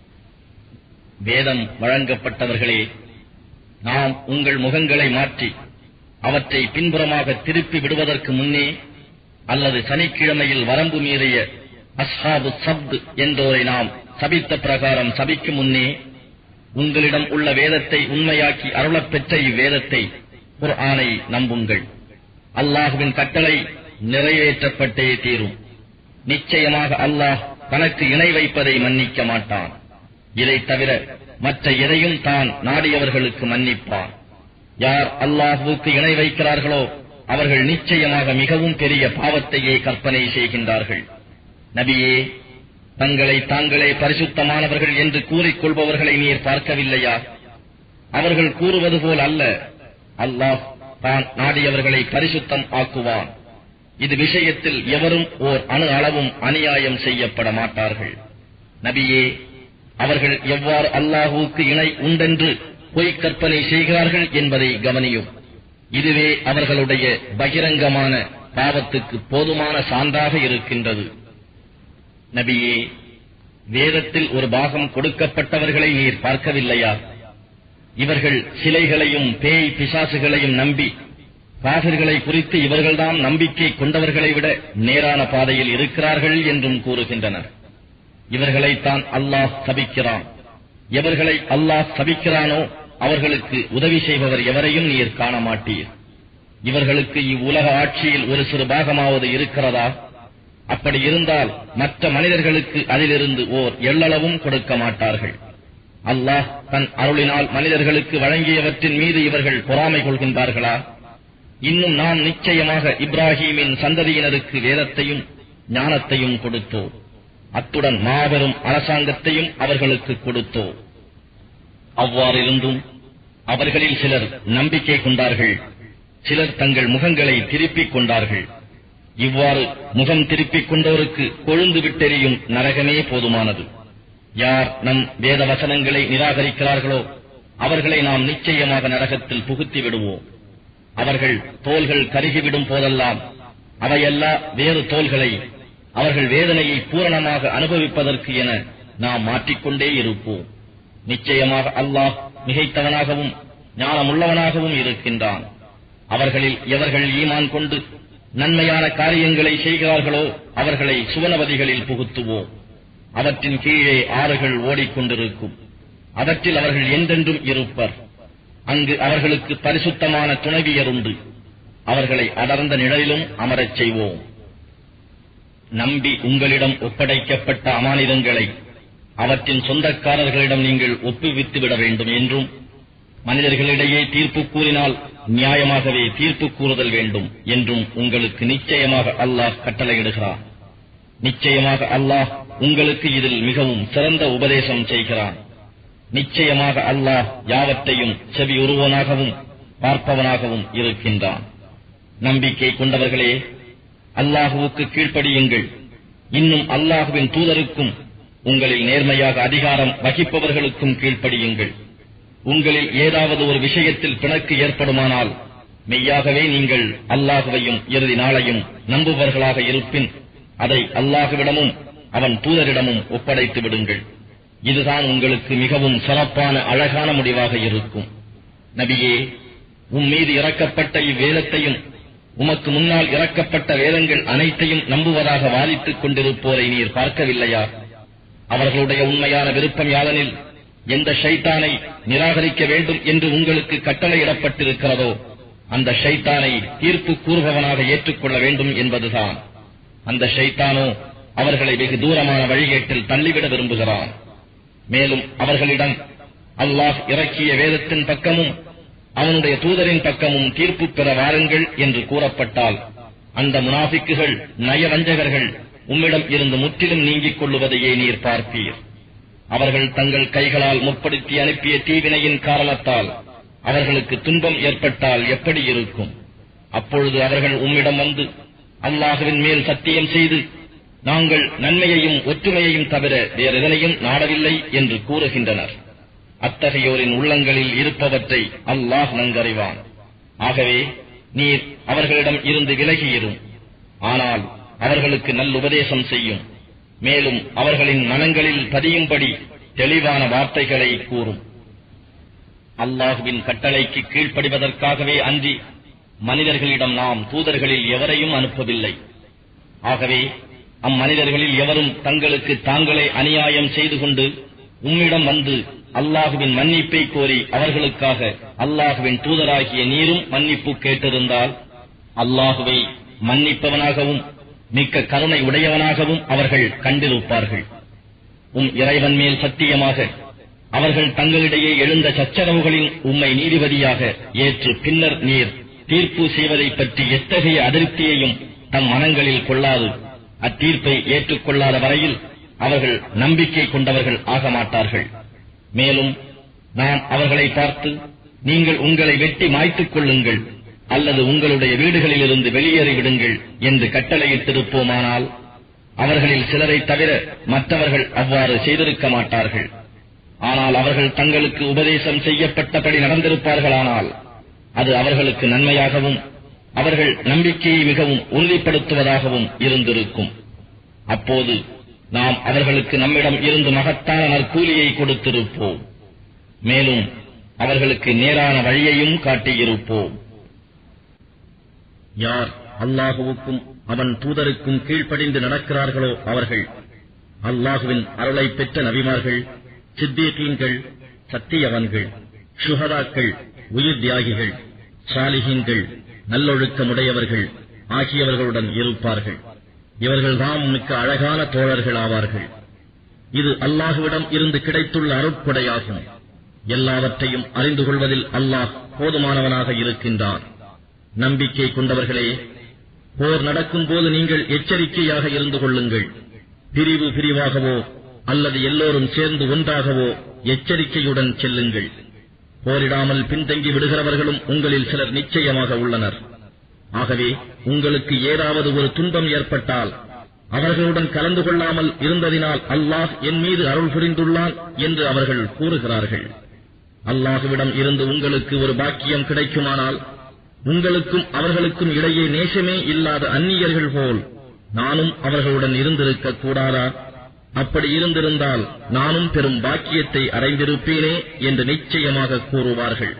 வேதம் வழங்கப்பட்டவர்களே, நாம் உங்கள் முகங்களை மாற்றி அவற்றை பின்புறமாக திருப்பி விடுவதற்கு முன்னே, அல்லது சனிக்கிழமையில் வரம்பு மீறிய அஸ்ஹாபு சப்த் என்றோரை நாம் சபித்த பிரகாரம் சபிக்கும் முன்னே, உங்களிடம் உள்ள வேதத்தை உண்மையாக்கி அருளப் பெற்ற இவ்வேதத்தை குர்ஆனை நம்புங்கள். அல்லாஹுவின் கட்டளை நிறைவேற்றப்பட்டே தீரும். நிச்சயமாக அல்லாஹ் தனக்கு இணை வைப்பதை மன்னிக்க மாட்டான். இதை தவிர மற்ற எதையும் தான் நாடியவர்களுக்கு மன்னிப்பான். யார் அல்லாஹுவுக்கு இணை வைக்கிறார்களோ அவர்கள் நிச்சயமாக மிகவும் பெரிய பாவத்தையே கற்பனை செய்கின்றார்கள். நபியே, தங்களை தாங்களே பரிசுத்தமானவர்கள் என்று கூறிக்கொள்பவர்களை நீர் பார்க்கவில்லையா? அவர்கள் கூறுவது போல் அல்ல, அல்லாஹ் தான் நாடியவர்களை பரிசுத்தம் ஆக்குவான். இது விஷயத்தில் எவரும் ஓர் அணு அளவும் அநியாயம் செய்யப்பட மாட்டார்கள். நபியே, அவர்கள் எவ்வாறு அல்லாஹுவுக்கு இணை உண்டென்று பொய்க் கற்பனை செய்கிறார்கள் என்பதை கவனியும். இதுவே அவர்களுடைய பகிரங்கமான பாவத்துக்கு போதுமான சான்றாக இருக்கின்றது. நபியே, வேதத்தில் ஒரு பாகம் கொடுக்கப்பட்டவர்களை நீர் பார்க்கவில்லையா? இவர்கள் சிலைகளையும் பேய் பிசாசுகளையும் நம்பி காஃபிர்களை குறித்து இவர்கள்தான் நம்பிக்கை கொண்டவர்களை விட நேரான பாதையில் இருக்கிறார்கள் என்றும் கூறுகின்றனர். இவர்களைத்தான் அல்லாஹ் சபிக்கிறான். எவர்களை அல்லாஹ் சபிக்கிறானோ அவர்களுக்கு உதவி செய்பவர் எவரையும் நீர் காண மாட்டீர். இவர்களுக்கு இவ்வுலக ஆட்சியில் ஒரு சிறு பாகமாவது இருக்கிறதா? அப்படி இருந்தால் மற்ற மனிதர்களுக்கு அதிலிருந்து ஓர் எள்ளளவும் கொடுக்க மாட்டார்கள். அல்லாஹ் தன் அருளினால் மனிதர்களுக்கு வழங்கியவற்றின் மீது இவர்கள் பொறாமை கொள்கின்றார்களா? இன்னும் நாம் நிச்சயமாக இப்ராஹீமின் சந்ததியினருக்கு வேதத்தையும் ஞானத்தையும் கொடுத்தோம். அத்துடன் மாபெரும் அரசாங்கத்தையும் அவர்களுக்கு கொடுத்தோம். அவ்வாறிருந்தும் அவர்களில் சிலர் நம்பிக்கை கொண்டார்கள், சிலர் தங்கள் முகங்களை திருப்பிக் கொண்டார்கள். இவ்வாறு முகம் திருப்பிக் கொண்டோருக்கு கொழுந்து விட்டெறியும் நரகமே போதுமானது. யார் நம் வேத வசனங்களை நிராகரிக்கிறார்களோ அவர்களை நாம் நிச்சயமாக நரகத்தில் புகுத்தி விடுவோம். அவர்கள் தோள்கள் கருகிவிடும் போதெல்லாம் அவையல்லா வேறு தோள்களை அவர்கள் வேதனையை பூரணமாக அனுபவிப்பதற்கு என நாம் மாற்றிக்கொண்டே இருப்போம். நிச்சயமாக அல்லாஹ் மிகைத்தவனாகவும் ஞானமுள்ளவனாகவும் இருக்கின்றான். அவர்களில் எவர்கள் ஈமான் கொண்டு நன்மையான காரியங்களை செய்கிறார்களோ அவர்களை சுவனவதிகளில் புகுத்துவோம். அவற்றின் கீழே ஆறுகள் ஓடிக்கொண்டிருக்கும். அவற்றில் அவர்கள் என்றென்றும் இருப்பர். அங்கு அவர்களுக்கு பரிசுத்தமான துணைவியர் உண்டு. அவர்களை அடர்ந்த நிழலிலும் அமரச் செய்வோம். நம்பி உங்களிடம் ஒப்படைக்கப்பட்ட அமானிதங்களை அவற்றின் சொந்தக்காரர்களிடம் நீங்கள் ஒப்புவித்து விட வேண்டும் என்றும், மனிதர்களிடையே தீர்ப்பு கூறினால் நியாயமாகவே தீர்ப்பு கூறுதல் வேண்டும் என்றும் உங்களுக்கு நிச்சயமாக அல்லாஹ் கட்டளையிடுகிறான். நிச்சயமாக அல்லாஹ் உங்களுக்கு இதில் மிகவும் சிறந்த உபதேசம் செய்கிறான். நிச்சயமாக அல்லாஹ் யாவற்றையும் செவி உருவனாகவும் பார்ப்பவனாகவும் இருக்கின்றான். நம்பிக்கை கொண்டவர்களே, அல்லாஹுவுக்கு கீழ்ப்படியுங்கள். இன்னும் அல்லாஹுவின் தூதருக்கும் உங்களில் நேர்மையாக அதிகாரம் வகிப்பவர்களுக்கும் கீழ்ப்படியுங்கள். உங்களில் ஏதாவது ஒரு விஷயத்தில் பிணக்கு ஏற்படுமானால் மெய்யாகவே நீங்கள் அல்லாஹுவையும் இறுதி நாளையும் நம்புபவர்களாக இருப்பின் அதை அல்லாஹுவிடமும் அவன் தூதரிடமும் ஒப்படைத்து விடுங்கள். இதுதான் உங்களுக்கு மிகவும் சிறப்பான அழகான முடிவாக இருக்கும். நபியே, உம்மீது இறக்கப்பட்ட இவ்வேதத்தையும் உமக்கு முன்னால் இறக்கப்பட்ட வேதங்கள் அனைத்தையும் நம்புவதாக வாதித்துக் கொண்டிருப்போரை நீர் பார்க்கவில்லையா? அவர்களுடைய உண்மையான விருப்பம் யாதெனில் எந்த ஷைத்தானை நிராகரிக்க வேண்டும் என்று உங்களுக்கு கட்டளையிடப்பட்டிருக்கிறதோ அந்த ஷைத்தானை தீர்ப்பு கூறுபவனாக ஏற்றுக்கொள்ள வேண்டும் என்பதுதான். அந்த ஷைத்தானோ அவர்களை வெகு தூரமான வழிகேட்டில் தள்ளிவிட விரும்புகிறான். மேலும் அவர்களிடம் அல்லாஹ் இறக்கிய வேதத்தின் பக்கமும் அவனுடைய தூதரின் பக்கமும் தீர்ப்பு பெற வாருங்கள் என்று கூறப்பட்டால் அந்த முனாஃபிக்குகள் நயவஞ்சகர்கள் உம்மிடம் இருந்து முற்றிலும் நீங்கிக் கொள்ளுவதையே நீர் பார்ப்பீர். அவர்கள் தங்கள் கைகளால் முற்படுத்தி அனுப்பிய தீவினையின் காரணத்தால் அவர்களுக்கு துன்பம் ஏற்பட்டால் எப்படி இருக்கும்? அப்பொழுது அவர்கள் உம்மிடம் வந்து அல்லாஹுவின் மேல் சத்தியம் செய்து நாங்கள் நன்மையையும் ஒற்றுமையையும் தவிர வேறெதனையும் நாடவில்லை என்று கூறுகின்றனர். அத்தகையோரின் உள்ளங்களில் இருப்பவற்றை அல்லாஹ் நன்கறிவான். ஆகவே நீர் அவர்களிடம் இருந்து விலகியிரும். ஆனால் அவர்களுக்கு நல்லுபதேசம் செய்யும். மேலும் அவர்களின் மனங்களில் பதியும்படி தெளிவான வார்த்தைகளை கூறும். அல்லாஹுவின் கட்டளைக்கு கீழ்ப்படிவதற்காகவே அன்றி மனிதர்களிடம் நாம் தூதர்களில் எவரையும் அனுப்பவில்லை. ஆகவே அம்மனிதர்களில் எவரும் தங்களுக்கு தாங்களே அநியாயம் செய்து கொண்டு உம்மிடம் வந்து அல்லாஹுவின் மன்னிப்பை கோரி அவர்களுக்காக அல்லாஹுவின் தூதராகிய நீரும் மன்னிப்பு கேட்டிருந்தால் அல்லாஹுவை மன்னிப்பவனாகவும் மிக்க கருணை உடையவனாகவும் அவர்கள் கண்டிருப்பார்கள். இறைவன் மேல் சத்தியமாக அவர்கள் தங்களிடையே எழுந்த சச்சரவுகளின் உம்மை நீதிபதியாக ஏற்று பின்னர் நீர் தீர்ப்பு செய்வதை பற்றி எத்தகைய அதிருப்தியையும் தம் மனங்களில் கொள்ளாது அத்தீர்ப்பை ஏற்றுக்கொள்ளாத வரையில் அவர்கள் நம்பிக்கை கொண்டவர்கள் ஆக மாட்டார்கள். மேலும் நாம் அவர்களை பார்த்து நீங்கள் உங்களை வெட்டி மாய்த்துக் கொள்ளுங்கள் அல்லது உங்களுடைய வீடுகளிலிருந்து வெளியேறிவிடுங்கள் என்று கட்டளையிட்டிருப்போமானால் அவர்களில் சிலரை தவிர மற்றவர்கள் அவ்வாறு செய்திருக்க மாட்டார்கள். ஆனால் அவர்கள் தங்களுக்கு உபதேசம் செய்யப்பட்டபடி நடந்திருப்பார்களானால் அது அவர்களுக்கு நன்மையாகவும் அவர்கள் நம்பிக்கையை மிகவும் உறுதிப்படுத்துவதாகவும் இருந்திருக்கும். அப்போது நாம் அவர்களுக்கு நம்மிடம் இருந்து மகத்தான நற்கூலியை கொடுத்திருப்போம். மேலும் அவர்களுக்கு நேரான வழியையும் காட்டியிருப்போம். யார் அல்லாஹுவுக்கும் அவன் தூதருக்கும் கீழ்ப்படிந்து நடக்கிறார்களோ அவர்கள் அல்லாஹுவின் அருளை பெற்ற நபிமார்கள், சித்தீகீன்கள், சத்தியவன்கள், ஷுஹதாக்கள், உயிர் தியாகிகள், சாலிஹீன்கள், நல்லொழுக்கமுடையவர்கள் ஆகியவர்களுடன் இருப்பார்கள். இவர்கள் தாம் மிக்க அழகான தோழர்கள் ஆவார்கள். இது அல்லாஹுவிடம் இருந்து கிடைத்துள்ள அருட்கொடையாகும். எல்லாவற்றையும் அறிந்து கொள்வதில் அல்லாஹ் போதுமானவனாக இருக்கின்றான். நம்பிக்கை கொண்டவர்களே, போர் நடக்கும் போது நீங்கள் எச்சரிக்கையாக இருந்து கொள்ளுங்கள். பிரிவு பிரிவாகவோ அல்லது எல்லோரும் சேர்ந்து ஒன்றாகவோ எச்சரிக்கையுடன் செல்லுங்கள். போரிடாமல் பின்தங்கி விடுகிறவர்களும் உங்களில் சிலர் நிச்சயமாக உள்ளனர். ஆகவே உங்களுக்கு ஏதாவது ஒரு துன்பம் ஏற்பட்டால் அவர்களுடன் கலந்து கொள்ளாமல் இருந்ததினால் அல்லாஹ் என் மீது அருள் புரிந்துள்ளான் என்று அவர்கள் கூறுகிறார்கள். அல்லாஹுவிடம் இருந்து உங்களுக்கு ஒரு பாக்கியம் கிடைக்குமானால் உங்களுக்கும் அவர்களுக்கும் இடையே நேசமே இல்லாத அந்நியர்கள் போல் நானும் அவர்களுடன் இருந்திருக்க கூடாதா? அப்படி இருந்திருந்தால் நானும் பெரும் பாக்கியத்தை அடைந்திருப்பேனே என்று நிச்சயமாக கூறுவார்கள்.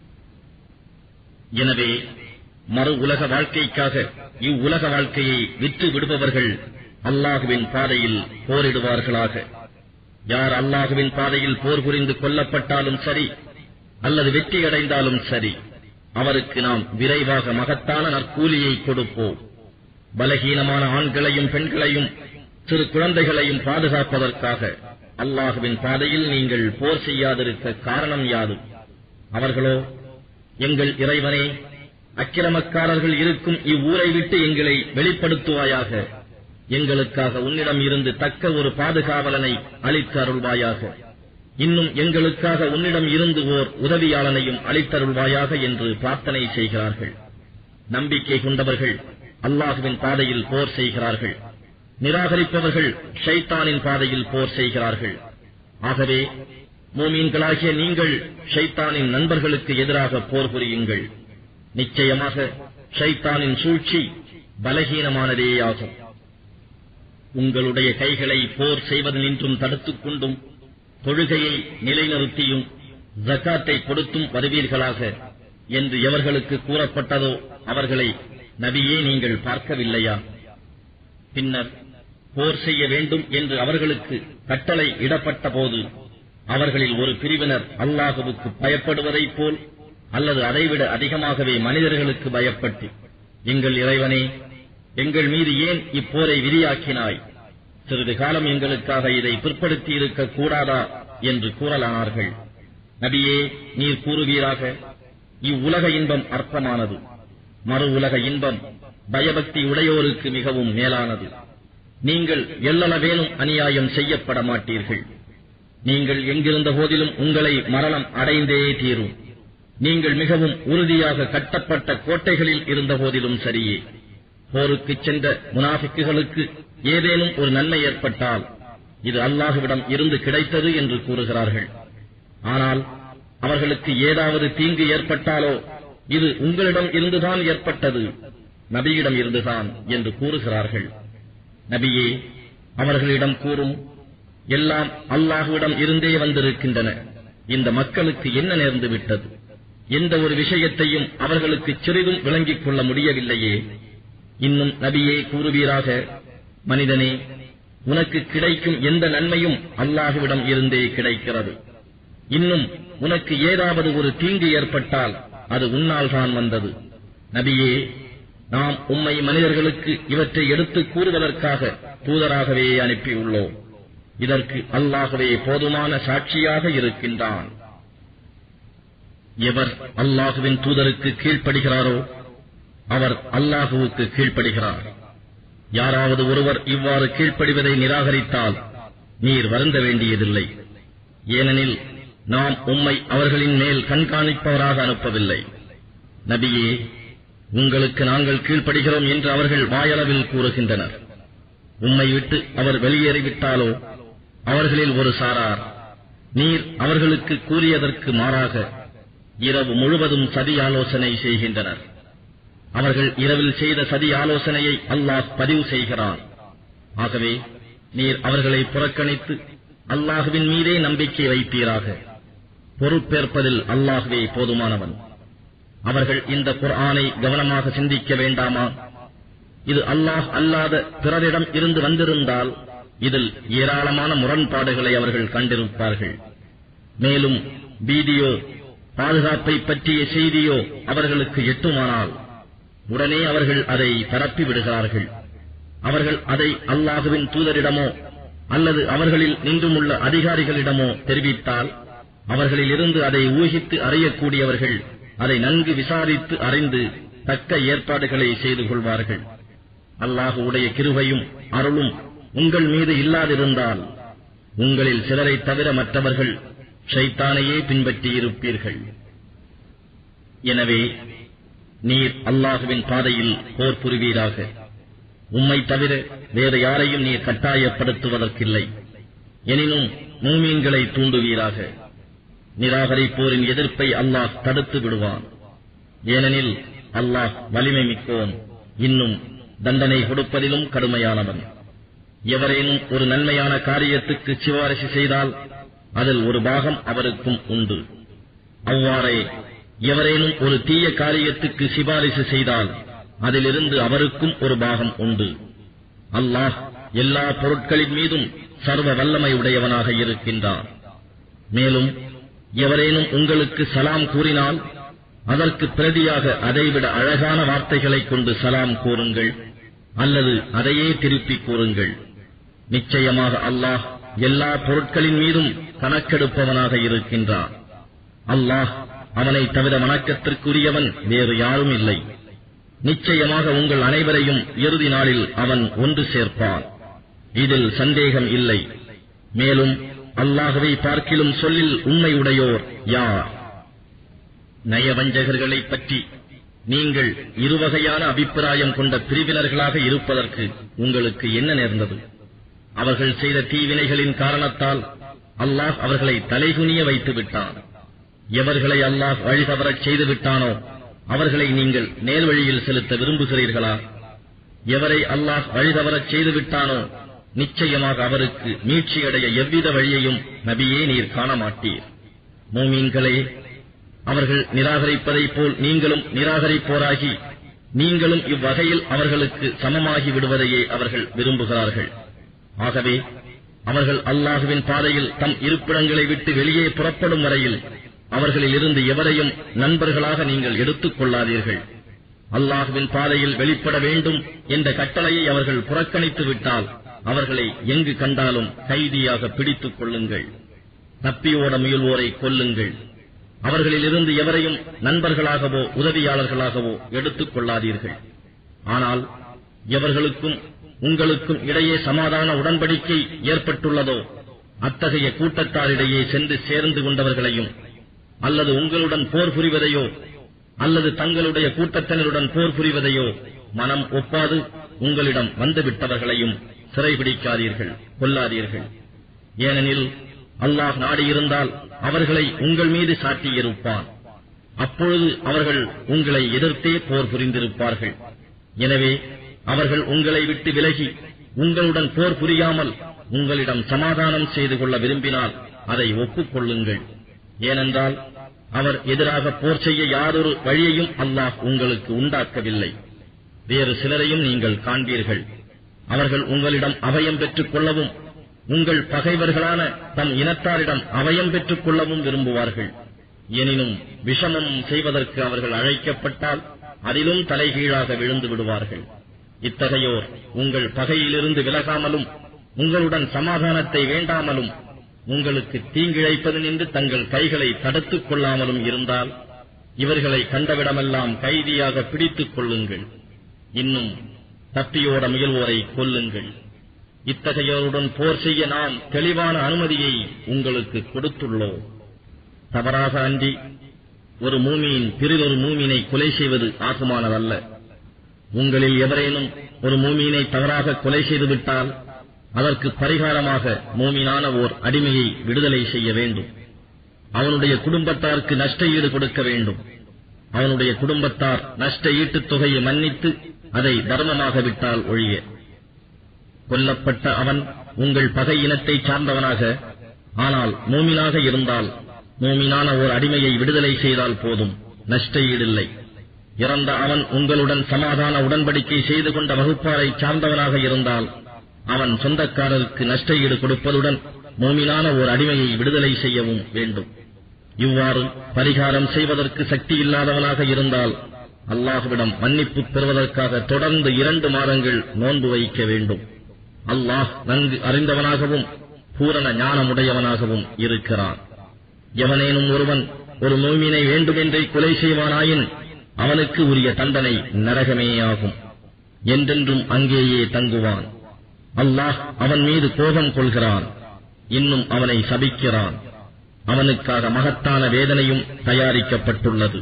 எனவே மறு உலக வாழ்க்கைக்காக இவ்வுலக வாழ்க்கையை விற்று விடுபவர்கள் அல்லாஹுவின் பாதையில் போரிடுவார்களாக. யார் அல்லாஹுவின் பாதையில் போர் புரிந்து கொல்லப்பட்டாலும் சரி அல்லது வெற்றியடைந்தாலும் சரி அவருக்கு நாம் விரைவாக மகத்தான நற்கூலியை கொடுப்போம். பலகீனமான ஆண்களையும் பெண்களையும் சிறு குழந்தைகளையும் பாதுகாப்பதற்காக அல்லாஹுவின் பாதையில் நீங்கள் போர் செய்யாதிருக்க காரணம் யாது? அவர்களோ, எங்கள் இறைவனே, அக்கிரமக்காரர்கள் இருக்கும் இவ்வூரை விட்டு எங்களை வெளிப்படுத்துவாயாக, எங்களுக்காக உன்னிடம் இருந்து தக்க ஒரு பாதுகாவலனை அளித்து அருள்வாயாக, இன்னும் எங்களுக்காக உன்னிடம் இருந்து ஓர் உதவியாளனையும் அளித்தருள்வாயாக என்று பிரார்த்தனை செய்கிறார்கள். நம்பிக்கை கொண்டவர்கள் அல்லாஹுவின் பாதையில் போர் செய்கிறார்கள். நிராகரிப்பவர்கள் ஷைத்தானின் பாதையில் போர் செய்கிறார்கள். ஆகவே மூமீன்களாகிய நீங்கள் ஷைத்தானின் நண்பர்களுக்கு எதிராக போர் புரியுங்கள். நிச்சயமாக ஷைத்தானின் சூழ்ச்சி பலகீனமானதேயாகும். உங்களுடைய கைகளை போர் செய்வதனின்றும் தடுத்துக் கொண்டும் தொழுகையை நிலைநிறுத்தியும் ஜக்காத்தை கொடுத்தும் வருவீர்களாக என்று எவர்களுக்கு கூறப்பட்டதோ அவர்களை நபியே, நீங்கள் பார்க்கவில்லையா? பின்னர் போர் செய்ய வேண்டும் என்று அவர்களுக்கு கட்டளை இடப்பட்ட போது அவர்களில் ஒரு பிரிவினர் அல்லாஹுவுக்கு பயப்படுவதைப் போல் அல்லது அதைவிட அதிகமாகவே மனிதர்களுக்கு பயப்பட்டு, எங்கள் இறைவனே, எங்கள் மீது ஏன் இப்போரை விதியாக்கினாய்? சிறிது காலம் எங்களுக்காக இதை பிற்படுத்தி இருக்க கூடாதா என்று கூறலானார்கள். நபியே, நீர் கூறுவீராக, இவ்வுலக இன்பம் அற்பமானது, மறு உலக இன்பம் பயபக்தி உடையோருக்கு மிகவும் மேலானது. நீங்கள் எல்லளவேனும் அநியாயம் செய்யப்பட மாட்டீர்கள். நீங்கள் எங்கிருந்த போதிலும் உங்களை மரணம் அடைந்தே தீரும். நீங்கள் மிகவும் உறுதியாக கட்டப்பட்ட கோட்டைகளில் இருந்த போதிலும் சரியே. போருக்குச் சென்ற முனாஃபிக்குகளுக்கு ஏதேனும் ஒரு நன்மை ஏற்பட்டால் இது அல்லாஹுவிடம் இருந்து கிடைத்தது என்று கூறுகிறார்கள். ஆனால் அவர்களுக்கு ஏதாவது தீங்கு ஏற்பட்டாலோ இது உங்களிடம் இருந்துதான் ஏற்பட்டது, நபியிடம் இருந்துதான் என்று கூறுகிறார்கள். நபியே, அவர்களிடம் கூறும், எல்லாம் அல்லாஹுவிடம் இருந்தே வந்திருக்கின்றன. இந்த மக்களுக்கு என்ன நேர்ந்து விட்டது? எந்த ஒரு விஷயத்தையும் அவர்களுக்கு சிறிதும் விளங்கிக் கொள்ள முடியவில்லையே. இன்னும் நபியே கூறுவீராக, மனிதனே, உனக்கு கிடைக்கும் எந்த நன்மையும் அல்லாஹுவிடம் இருந்தே கிடைக்கிறது. இன்னும் உனக்கு ஏதாவது ஒரு தீங்கு ஏற்பட்டால் அது உன்னால் தான் வந்தது. நபியே, நாம் உம்மை மனிதர்களுக்கு இவற்றை எடுத்துக் கூறுவதற்காக தூதராகவே அனுப்பியுள்ளோம். இதற்கு அல்லாஹ்வே போதுமான சாட்சியாக இருக்கின்றான். எவர் அல்லாஹுவின் தூதருக்கு கீழ்ப்படுகிறாரோ அவர் அல்லாஹுவுக்கு கீழ்ப்படுகிறார். யாராவது ஒருவர் இவ்வாறு கீழ்ப்படிவதை நிராகரித்தால் நீர் வருந்த வேண்டியதில்லை. ஏனெனில் நாம் உம்மை அவர்களின் மேல் கண்காணிப்பவராக அனுப்பவில்லை. நபியே, உங்களுக்கு நாங்கள் கீழ்ப்படுகிறோம் என்று அவர்கள் வாயளவில் கூறுகின்றனர். உம்மை விட்டு அவர் வெளியேறிவிட்டாலோ அவர்களில் ஒரு சாரார் நீர் அவர்களுக்கு கூறியதற்கு மாறாக இரவு முழுவதும் சதி ஆலோசனை செய்கின்றனர். அவர்கள் இரவில் செய்த சதி ஆலோசனையை அல்லாஹ் பதிவு செய்கிறான். ஆகவே நீர் அவர்களை புறக்கணித்து அல்லாஹுவின் மீதே நம்பிக்கை வைப்பீராக. பொறுப்பேற்பதில் அல்லாஹ்வே போதுமானவன். அவர்கள் இந்த குர்ஆனை கவனமாக சிந்திக்க வேண்டாமா? இது அல்லாஹ் அல்லாத பிறரிடம் இருந்து வந்திருந்தால் இதில் ஏராளமான முரண்பாடுகளை அவர்கள் கண்டிருப்பார்கள். மேலும் பீதியோ பாதுகாப்பை பற்றிய செய்தியோ அவர்களுக்கு எட்டுமானால் உடனே அவர்கள் அதை பரப்பி விடுகிறார்கள். அவர்கள் அதை அல்லாஹுவின் தூதரிடமோ அல்லது அவர்களில் நின்றுமுள்ள அதிகாரிகளிடமோ தெரிவித்தால் அவர்களில் இருந்து அதை ஊகித்து அறியக்கூடியவர்கள் அதை நன்கு விசாரித்து அறிந்து தக்க ஏற்பாடுகளை செய்து கொள்வார்கள். அல்லாஹுவுடைய கிருபையும் அருளும் உங்கள் மீது இல்லாதிருந்தால் உங்களில் சிலரை தவிர மற்றவர்கள் ஷைத்தானையே பின்பற்றியிருப்பீர்கள். எனவே நீர் அல்லாஹுவின் பாதையில் போர் புரிவீராக. உம்மை தவிர வேறு யாரையும் நீர் கட்டாயப்படுத்துவதற்கில்லை. எனினும் மூமீன்களை தூண்டுவீராக. நிராகரிப்போரின் எதிர்ப்பை அல்லாஹ் தடுத்து விடுவான். ஏனெனில் அல்லாஹ் வலிமை மிக்கோன், இன்னும் தண்டனை கொடுப்பதிலும் கடுமையானவன். எவரேனும் ஒரு நன்மையான காரியத்துக்கு சிபாரிசு செய்தால் அதில் ஒரு பாகம் அவருக்கும் உண்டு. அவ்வாறே எவரேனும் ஒரு தீய காரியத்துக்கு சிபாரிசு செய்தால் அதிலிருந்து அவருக்கும் ஒரு பாகம் உண்டு. அல்லாஹ் எல்லா பொருட்களின் மீதும் சர்வ வல்லமை உடையவனாக இருக்கின்றான். மேலும் எவரேனும் உங்களுக்கு சலாம் கூறினால் அதற்கு பிரதியாக அதைவிட அழகான வார்த்தைகளைக் கொண்டு சலாம் கூறுங்கள், அல்லது அதையே திருப்பிக் கூறுங்கள். நிச்சயமாக அல்லாஹ் எல்லா பொருட்களின் மீதும் கணக்கெடுப்பவனாக இருக்கின்றான். அல்லாஹ் அவனை தவிர வணக்கத்திற்குரியவன் வேறு யாரும் இல்லை. நிச்சயமாக உங்கள் அனைவரையும் இறுதி நாளில் அவன் ஒன்று சேர்ப்பான். இதில் சந்தேகம் இல்லை. மேலும் அல்லாஹ்வை பார்க்கிலும் சொல்லில் உண்மையுடையோர் யார்? நயவஞ்சகர்களைப் பற்றி நீங்கள் இருவகையான அபிப்பிராயம் கொண்ட பிரிவினர்களாக இருப்பதற்கு உங்களுக்கு என்ன நேர்ந்தது? அவர்கள் செய்த தீவினைகளின் காரணத்தால் அல்லாஹ் அவர்களை தலைகுனிய வைத்து விட்டான். எவர்களை அல்லாஹ் வழிதவறச் செய்து விட்டானோ அவர்களை நீங்கள் நேர்வழியில் செலுத்த விரும்புகிறீர்களா? எவரை அல்லாஹ் வழிதவறச் செய்து விட்டானோ நிச்சயமாக அவருக்கு மீட்சியடைய எவ்வித வழியையும் நபியே நீர் காண மாட்டீர். மூமீன்களே, அவர்கள் நிராகரிப்பதைப் போல் நீங்களும் நிராகரிப்போராகி நீங்களும் இவ்வகையில் அவர்களுக்கு சமமாகி விடுவதையே அவர்கள் விரும்புகிறார்கள். ஆகவே அவர்கள் அல்லாஹுவின் பாதையில் தம் இருப்பிடங்களை விட்டு வெளியே புறப்படும் வரையில் அவர்களில் இருந்து எவரையும் நண்பர்களாக நீங்கள் எடுத்துக் கொள்ளாதீர்கள். அல்லாஹுவின் பாதையில் வெளிப்பட வேண்டும் என்ற கட்டளையை அவர்கள் புறக்கணித்து விட்டால் அவர்களை எங்கு கண்டாலும் கைதியாக பிடித்துக் கொள்ளுங்கள். தப்பியோட முயல்வோரை கொல்லுங்கள். அவர்களில் இருந்து எவரையும் நண்பர்களாகவோ உதவியாளர்களாகவோ எடுத்துக் கொள்ளாதீர்கள். ஆனால் எவர்களுக்கும் உங்களுக்கும் இடையே சமாதான உடன்படிக்கை ஏற்பட்டுள்ளதோ அத்தகைய கூட்டத்தாரிடையே சென்று சேர்ந்து கொண்டவர்களையும் அல்லது உங்களுடன் போர் புரிவதையோ அல்லது தங்களுடைய கூட்டத்தினருடன் போர் புரிவதையோ மனம் ஒப்பாது உங்களிடம் வந்துவிட்டவர்களையும் சிறைபிடிக்காதீர்கள், கொல்லாதீர்கள். ஏனெனில் அல்லாஹ் நாடியிருந்தால் அவர்களை உங்கள் மீது சாட்டியிருப்பான். அப்பொழுது அவர்கள் உங்களை எதிர்த்தே போர் புரிந்திருப்பார்கள். எனவே அவர்கள் உங்களை விட்டு விலகி உங்களுடன் போர் புரியாமல் உங்களிடம் சமாதானம் செய்து கொள்ள விரும்பினால் அதை ஒப்புக்கொள்ளுங்கள். ஏனென்றால் அவர் எதிராக போர் செய்ய யாரொரு வழியையும் அல்லாஹ் உங்களுக்கு உண்டாக்கவில்லை. வேறு சிலரையும் நீங்கள் காண்பீர்கள். அவர்கள் உங்களிடம் அபயம் பெற்றுக் கொள்ளவும் உங்கள் பகைவர்களான தம் இனத்தாரிடம் அபயம் பெற்றுக் கொள்ளவும் விரும்புவார்கள். எனினும் விஷமம் செய்வதற்கு அவர்கள் அழைக்கப்பட்டால் அதிலும் தலைகீழாக விழுந்து விடுவார்கள். இத்தகையோர் உங்கள் பகையிலிருந்து விலகாமலும் உங்களுடன் சமாதானத்தை வேண்டாமலும் உங்களுக்கு தீங்கிழைப்பது நின்று தங்கள் கைகளை தடுத்துக் கொள்ளாமலும் இருந்தால் இவர்களை கண்டவிடமெல்லாம் கைதியாக பிடித்துக் கொள்ளுங்கள். இன்னும் தப்பியோட முயல்வோரை கொல்லுங்கள். இத்தகையோருடன் போர் செய்ய நாம் தெளிவான அனுமதியை உங்களுக்கு கொடுத்துள்ளோம். தவறாக அன்றி ஒரு மூமியின் பிறிதொரு மூமினை கொலை செய்வது ஆகுமானதல்ல. உங்களில் எவரேனும் ஒரு மூமினை தவறாக கொலை செய்துவிட்டால் அதற்கு பரிகாரமாக மூமினான ஓர் அடிமையை விடுதலை செய்ய வேண்டும். அவனுடைய குடும்பத்தாருக்கு நஷ்ட ஈடு கொடுக்க வேண்டும். அவனுடைய குடும்பத்தார் நஷ்ட ஈட்டுத் தொகையை மன்னித்து அதை தர்மமாக விட்டால் ஒழிய. கொல்லப்பட்ட அவன் உங்கள் பகை இனத்தை சார்ந்தவனாக ஆனால் மூமினாக இருந்தால் மூமினான ஓர் அடிமையை விடுதலை செய்தால் போதும், நஷ்ட ஈடில்லை. இறந்த அவன் உங்களுடன் சமாதான உடன்படிக்கை செய்து கொண்ட வகுப்பாரை சார்ந்தவனாக இருந்தால் அவன் சொந்தக்காரருக்கு நஷ்ட ஈடு கொடுப்பதுடன் மூமினான ஓர் அடிமையை விடுதலை செய்யவும் வேண்டும். இவ்வாறு பரிகாரம் செய்வதற்கு சக்தி இல்லாதவனாக இருந்தால் அல்லாஹ்விடம் மன்னிப்பு பெறுவதற்காக தொடர்ந்து 2 மாதங்கள் நோன்பு வைக்க வேண்டும். அல்லாஹ் நன்கு அறிந்தவனாகவும் பூரண ஞானமுடையவனாகவும் இருக்கிறான். எவனேனும் ஒருவன் ஒரு மூமினை வேண்டுமென்றே கொலை செய்வானாயின் அவனுக்கு உரிய தண்டனை நரகமேயாகும். என்றென்றும் அங்கேயே தங்குவான். அல்லாஹ் அவன் மீது கோபம் கொள்கிறான். இன்னும் அவனை சபிக்கிறான். அவனுக்காக மகத்தான வேதனையும் தயாரிக்கப்பட்டுள்ளது.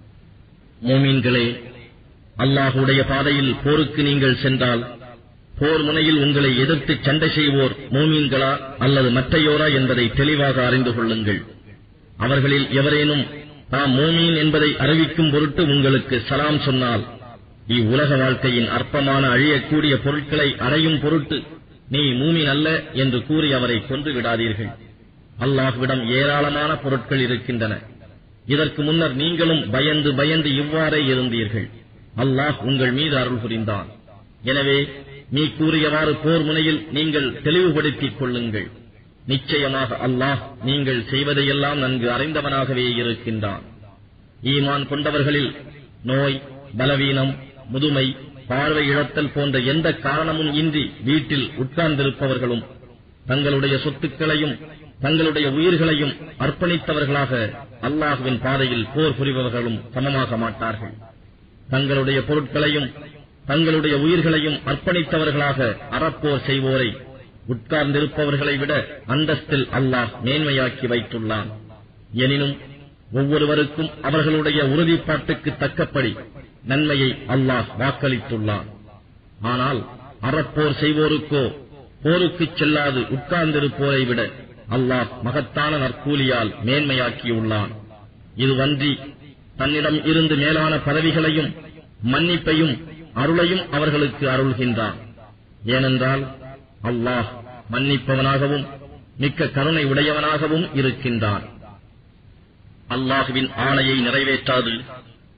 மூமீன்களே, அல்லாஹுடைய பாதையில் போருக்கு நீங்கள் சென்றால் போர் முனையில் உங்களை எதிர்த்து சண்டை செய்வோர் மூமீன்களா அல்லது மற்றையோரா என்பதை தெளிவாக அறிந்து கொள்ளுங்கள். அவர்களில் எவரேனும் தாம் மூமீன் என்பதை அறிவிக்கும் பொருட்டு உங்களுக்கு சலாம் சொன்னால் இவ்வுலக வாழ்க்கையின் அற்பமான அழியக்கூடிய பொருட்களை அடையும் பொருட்டு நீ மூமின் அல்ல என்று கூறி அவரை கொன்று விடாதீர்கள். அல்லாஹ்விடம் ஏராளமான பொருட்கள் இருக்கின்றன. இதற்கு முன்னர் நீங்களும் பயந்து பயந்து இவ்வாறே இருந்தீர்கள். அல்லாஹ் உங்கள் மீது அருள் புரிந்தான். எனவே நீ கூறியவாறு போர் முனையில் நீங்கள் தெளிவுபடுத்திக் கொள்ளுங்கள். நிச்சயமாக அல்லாஹ் நீங்கள் செய்வதையெல்லாம் நன்கு அறிந்தவனாகவே இருக்கின்றான். ஈமான் கொண்டவர்களில் நோய், பலவீனம், முதுமை, பார்வை இழத்தல் போன்ற எந்த காரணமும் இன்றி வீட்டில் உட்கார்ந்திருப்பவர்களும் தங்களுடைய சொத்துக்களையும் தங்களுடைய உயிர்களையும் அர்ப்பணித்தவர்களாக அல்லாஹ்வின் பாதையில் போர் புரிபவர்களும் சமமாக மாட்டார்கள். தங்களுடைய பொருட்களையும் தங்களுடைய உயிர்களையும் அர்ப்பணித்தவர்களாக அறப்போர் செய்வோரை உட்கார்ந்திருப்பவர்களை விட அந்தஸ்தில் அல்லாஹ் மேன்மையாக்கி வைத்துள்ளான். எனினும் ஒவ்வொருவருக்கும் அவர்களுடைய உறுதிப்பாட்டுக்கு தக்கபடி நன்மையை அல்லாஹ் வாக்களித்துள்ளான். ஆனால் அறப்போர் செய்வோருக்கோ போருக்குச் செல்லாது உட்கார்ந்திருப்போரை விட அல்லாஹ் மகத்தான நற்கூலியால் மேன்மையாக்கியுள்ளான். இதுவன்றி தன்னிடம் இருந்து மேலான பதவிகளையும் மன்னிப்பையும் அருளையும் அவர்களுக்கு அருள்கின்றான். ஏனென்றால் அல்லாஹ் மன்னிப்பவனாகவும் மிக்க கருணை உடையவனாகவும் இருக்கின்றான். அல்லாஹுவின் ஆணையை நிறைவேற்றாது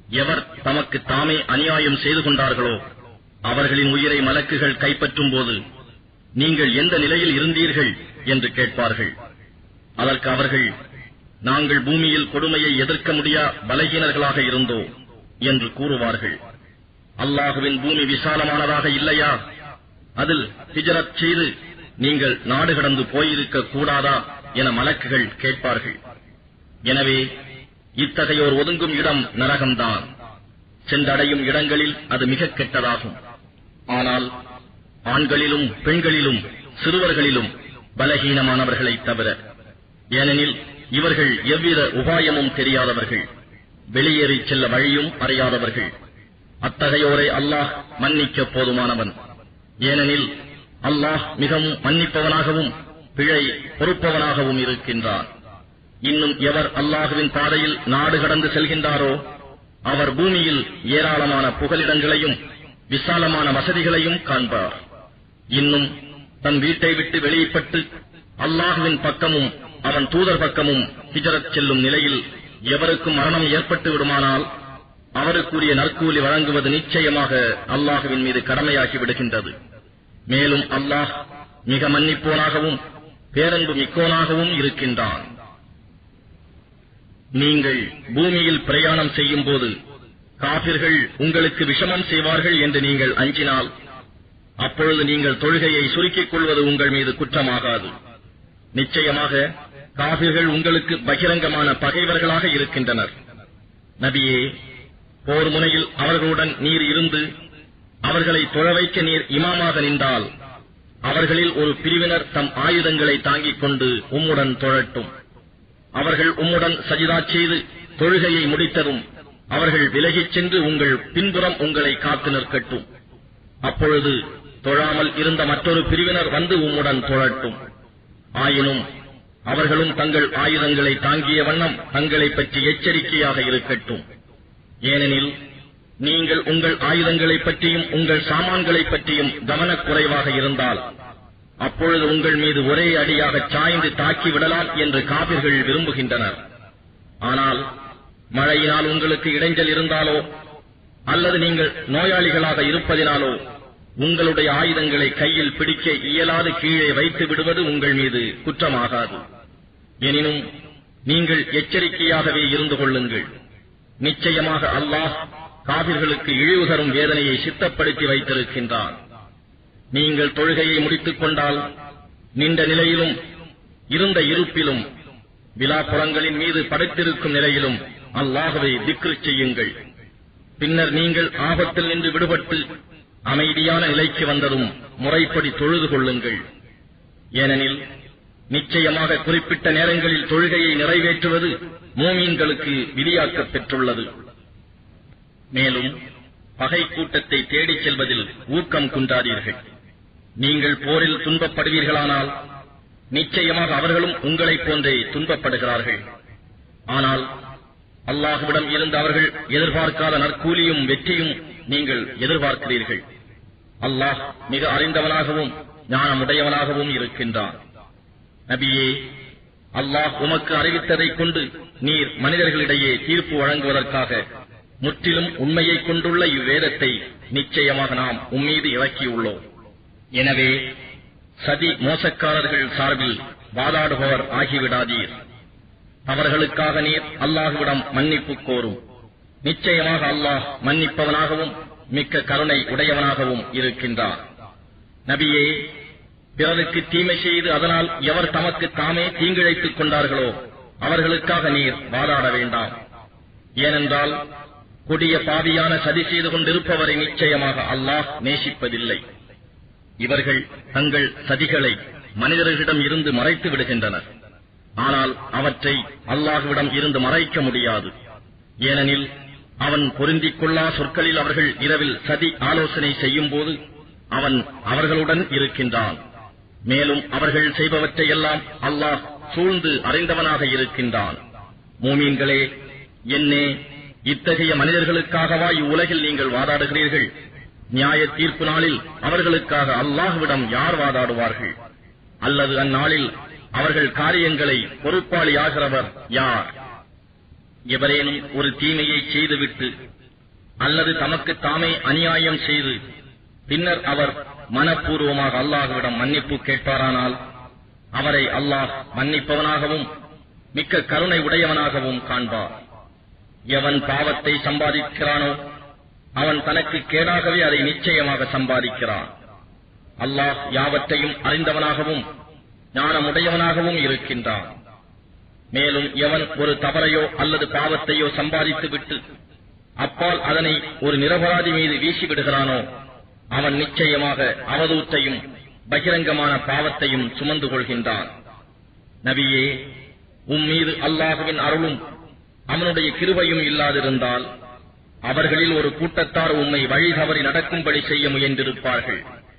எவர் தமக்கு தாமே அநியாயம் செய்து கொண்டார்களோ அவர்களின் உயிரை மலக்குகள் கைப்பற்றும் போது நீங்கள் எந்த நிலையில் இருந்தீர்கள் என்று கேட்பார்கள். அதற்கு அவர்கள், நாங்கள் பூமியில் கொடுமையை எதிர்க்க முடியா பலகீனர்களாக இருந்தோ என்று கூறுவார்கள். அல்லாஹுவின் பூமி விசாலமானதாக இல்லையா? அதில் ஹிஜ்ரத் செய்து நீங்கள் நாடு கடந்து போயிருக்க கூடாதா என மலக்குகள் கேட்பார்கள். எனவே இத்தகையோர் ஒதுங்கும் இடம் நரகம்தான். சென்றடையும் இடங்களில் அது மிக கெட்டதாகும். ஆனால் ஆண்களிலும் பெண்களிலும் சிறுவர்களிலும் பலகீனமானவர்களைத் தவிர, ஏனெனில் இவர்கள் எவ்வித உபாயமும் தெரியாதவர்கள், வெளியேறி செல்ல வழியும் அறியாதவர்கள். அத்தகையோரை அல்லாஹ் மன்னிக்க போதுமானவன். ஏனெனில் அல்லாஹ் மிகவும் மன்னிப்பவனாகவும் பிழை பொறுப்பவனாகவும் இருக்கின்றான். இன்னும் எவர் அல்லாஹுவின் பாதையில் நாடு கடந்து செல்கின்றாரோ அவர் பூமியில் ஏராளமான புகலிடங்களையும் விசாலமான வசதிகளையும் காண்பார். இன்னும் தன் வீட்டை விட்டு வெளியிட்டு அல்லாஹுவின் பக்கமும் அவன் தூதர் பக்கமும் ஹிஜ்ரத் செல்லும் நிலையில் எவருக்கும் மரணம் ஏற்பட்டு விடுமானால் அவருக்குரிய நற்கூலி வழங்குவது நிச்சயமாக அல்லாஹுவின் மீது கடமையாகி விடுகின்றது. மேலும் அல்லாஹ் மிக மன்னிப்போனாகவும் பேரன்பு மிக்கோனாகவும் இருக்கின்றான். நீங்கள் பூமியில் பிரயாணம் செய்யும் போது காபிர்கள் உங்களுக்கு விஷமம் செய்வார்கள் என்று நீங்கள் அஞ்சினால் அப்பொழுது நீங்கள் தொழுகையை சுருக்கிக் கொள்வது உங்கள் மீது குற்றமாகாது. நிச்சயமாக காபிர்கள் உங்களுக்கு பகிரங்கமான பகைவர்களாக இருக்கின்றனர். நபியே, போர் முனையில் அவர்களுடன் நீர் இருந்து அவர்களை தொழ வைக்க நீர் இமாமாக நின்றால் அவர்களில் ஒரு பிரிவினர் தம் ஆயுதங்களை தாங்கிக் கொண்டு உம்முடன் தொழட்டும். அவர்கள் உம்முடன் சஜிதா செய்து தொழுகையை முடித்ததும் அவர்கள் விலகிச் சென்று உங்கள் பின்புறம் உங்களை காத்து நிற்கட்டும். அப்பொழுது தொழாமல் இருந்த மற்றொரு பிரிவினர் வந்து உம்முடன் தொழட்டும். ஆயினும் அவர்களும் தங்கள் ஆயுதங்களை தாங்கிய வண்ணம் தங்களை பற்றி எச்சரிக்கையாக இருக்கட்டும். ஏனெனில் நீங்கள் உங்கள் ஆயுதங்களை பற்றியும் உங்கள் சாமான்களை பற்றியும் கவனக்குறைவாக இருந்தால் அப்பொழுது உங்கள் மீது ஒரே அடியாக சாய்ந்து தாக்கிவிடலாம் என்று காபிர்கள் விரும்புகின்றனர். ஆனால் மழையினால் உங்களுக்கு இடைஞ்சல் இருந்தாலோ அல்லது நீங்கள் நோயாளிகளாக இருப்பதினாலோ உங்களுடைய ஆயுதங்களை கையில் பிடிக்க இயலாது கீழே வைத்து விடுவது உங்கள் மீது குற்றமாகாது. எனினும் நீங்கள் எச்சரிக்கையாகவே இருந்து கொள்ளுங்கள். நிச்சயமாக அல்லாஹ் காபிர்களுக்கு இழிவு தரும் வேதனையை சித்தப்படுத்தி வைத்திருக்கின்றான். நீங்கள் தொழுகையை முடித்துக் கொண்டால் நின்ற நிலையிலும் இருந்த இருப்பிலும் விலாப்புறங்களின் மீது படுத்திருக்கும் நிலையிலும் அல்லாஹ்வை திக்ர் செய்யுங்கள். பின்னர் நீங்கள் ஆபத்தில் நின்று விடுபட்டு அமைதியான நிலைக்கு வந்ததும் முறைப்படி தொழுது கொள்ளுங்கள். ஏனெனில் நிச்சயமாக குறிப்பிட்ட நேரங்களில் தொழுகையை நிறைவேற்றுவது மூமீன்களுக்கு விதியாக்கப் பெற்றுள்ளது. மேலும் பகை கூட்டத்தை தேடிச் செல்வதில் ஊக்கம் குன்றாதீர்கள். நீங்கள் போரில் துன்பப்படுவீர்களானால் நிச்சயமாக அவர்களும் உங்களைப் போன்றே துன்பப்படுகிறார்கள். ஆனால் அல்லாஹ்விடம் இருந்து அவர்கள் எதிர்பார்க்காத நற்கூலியும் வெற்றியும் நீங்கள் எதிர்பார்க்கிறீர்கள். அல்லாஹ் மிக அறிந்தவனாகவும் ஞானமுடையவனாகவும் இருக்கின்றான். நபியே, அல்லாஹ் உமக்கு அறிவித்ததைக் கொண்டு நீர் மனிதர்களிடையே தீர்ப்பு வழங்குவதற்காக முற்றிலும் உண்மையைக் கொண்டுள்ள இவ்வேதத்தை நிச்சயமாக நாம் உம்மீது இறக்கியுள்ளோம். எனவே சதி மோசக்காரர்கள் சார்பில் வாதாடுபவர் ஆகிவிடாதீர். அவர்களுக்காக நீர் அல்லாஹ்விடம் மன்னிப்பு கோரும். நிச்சயமாக அல்லாஹ் மன்னிப்பவனாகவும் மிக்க கருணை உடையவனாகவும் இருக்கின்றார். நபியே, பிறருக்கு தீமை செய்து அதனால் எவர் தமக்கு தாமே தீங்கிழைத்துக் கொண்டார்களோ அவர்களுக்காக நீர் வாதாட வேண்டாம். ஏனென்றால் கொடிய பாவியான சதி செய்து கொண்டிருப்பவரை நிச்சயமாக அல்லாஹ் நேசிப்பதில்லை. இவர்கள் தங்கள் சதிகளை மனிதர்களிடம் இருந்து மறைத்து விடுகின்றனர். ஆனால் அவற்றை அல்லாஹ்விடம் இருந்து மறைக்க முடியாது. ஏனெனில் அவன் பொருந்திக் கொள்ளா சொற்களில் அவர்கள் இரவில் சதி ஆலோசனை செய்யும் போது அவன் அவர்களுடன் இருக்கின்றான். மேலும் அவர்கள் செய்பவற்றையெல்லாம் அல்லாஹ் சூழ்ந்து அறிந்தவனாக இருக்கின்றான். மூமீன்களே, என்னே, இத்தகைய மனிதர்களுக்காகவா இவ்வுலகில் நீங்கள் வாதாடுகிறீர்கள்? நியாய தீர்ப்பு நாளில் அவர்களுக்காக அல்லாஹ்விடம் யார் வாதாடுவார்கள்? அல்லது அந்நாளில் அவர்கள் காரியங்களை பொறுப்பாளியாகிறவர் யார்? எவரேனும் ஒரு தீமையை செய்துவிட்டு அல்லது தமக்கு தாமே அநியாயம் செய்து பின்னர் அவர் மனப்பூர்வமாக அல்லாஹ்விடம் மன்னிப்பு கேட்பாரானால் அவரை அல்லாஹ் மன்னிப்பவனாகவும் மிக்க கருணை உடையவனாகவும் காண்பார். எவன் பாவத்தை சம்பாதிக்கிறானோ அவன் தனக்கு கேடாகவே அதை நிச்சயமாக சம்பாதிக்கிறான். அல்லாஹ் யாவற்றையும் அறிந்தவனாகவும் ஞானமுடையவனாகவும் இருக்கின்றான். மேலும் எவன் ஒரு தவறையோ அல்லது பாவத்தையோ சம்பாதித்து விட்டு அப்பால் அதனை ஒரு நிரபராதி மீது வீசிவிடுகிறானோ அவன் நிச்சயமாக அவதூற்றையும் பகிரங்கமான பாவத்தையும் சுமந்து கொள்கின்றான். நபியே, உம்மீது அல்லாஹுவின் அருளும் அவனுடைய கிருபையும் இல்லாதிருந்தால் அவர்களில் ஒரு கூட்டத்தார் உம்மை வழி தவறி நடக்கும்படி செய்ய முயன்றிருப்பார்கள்.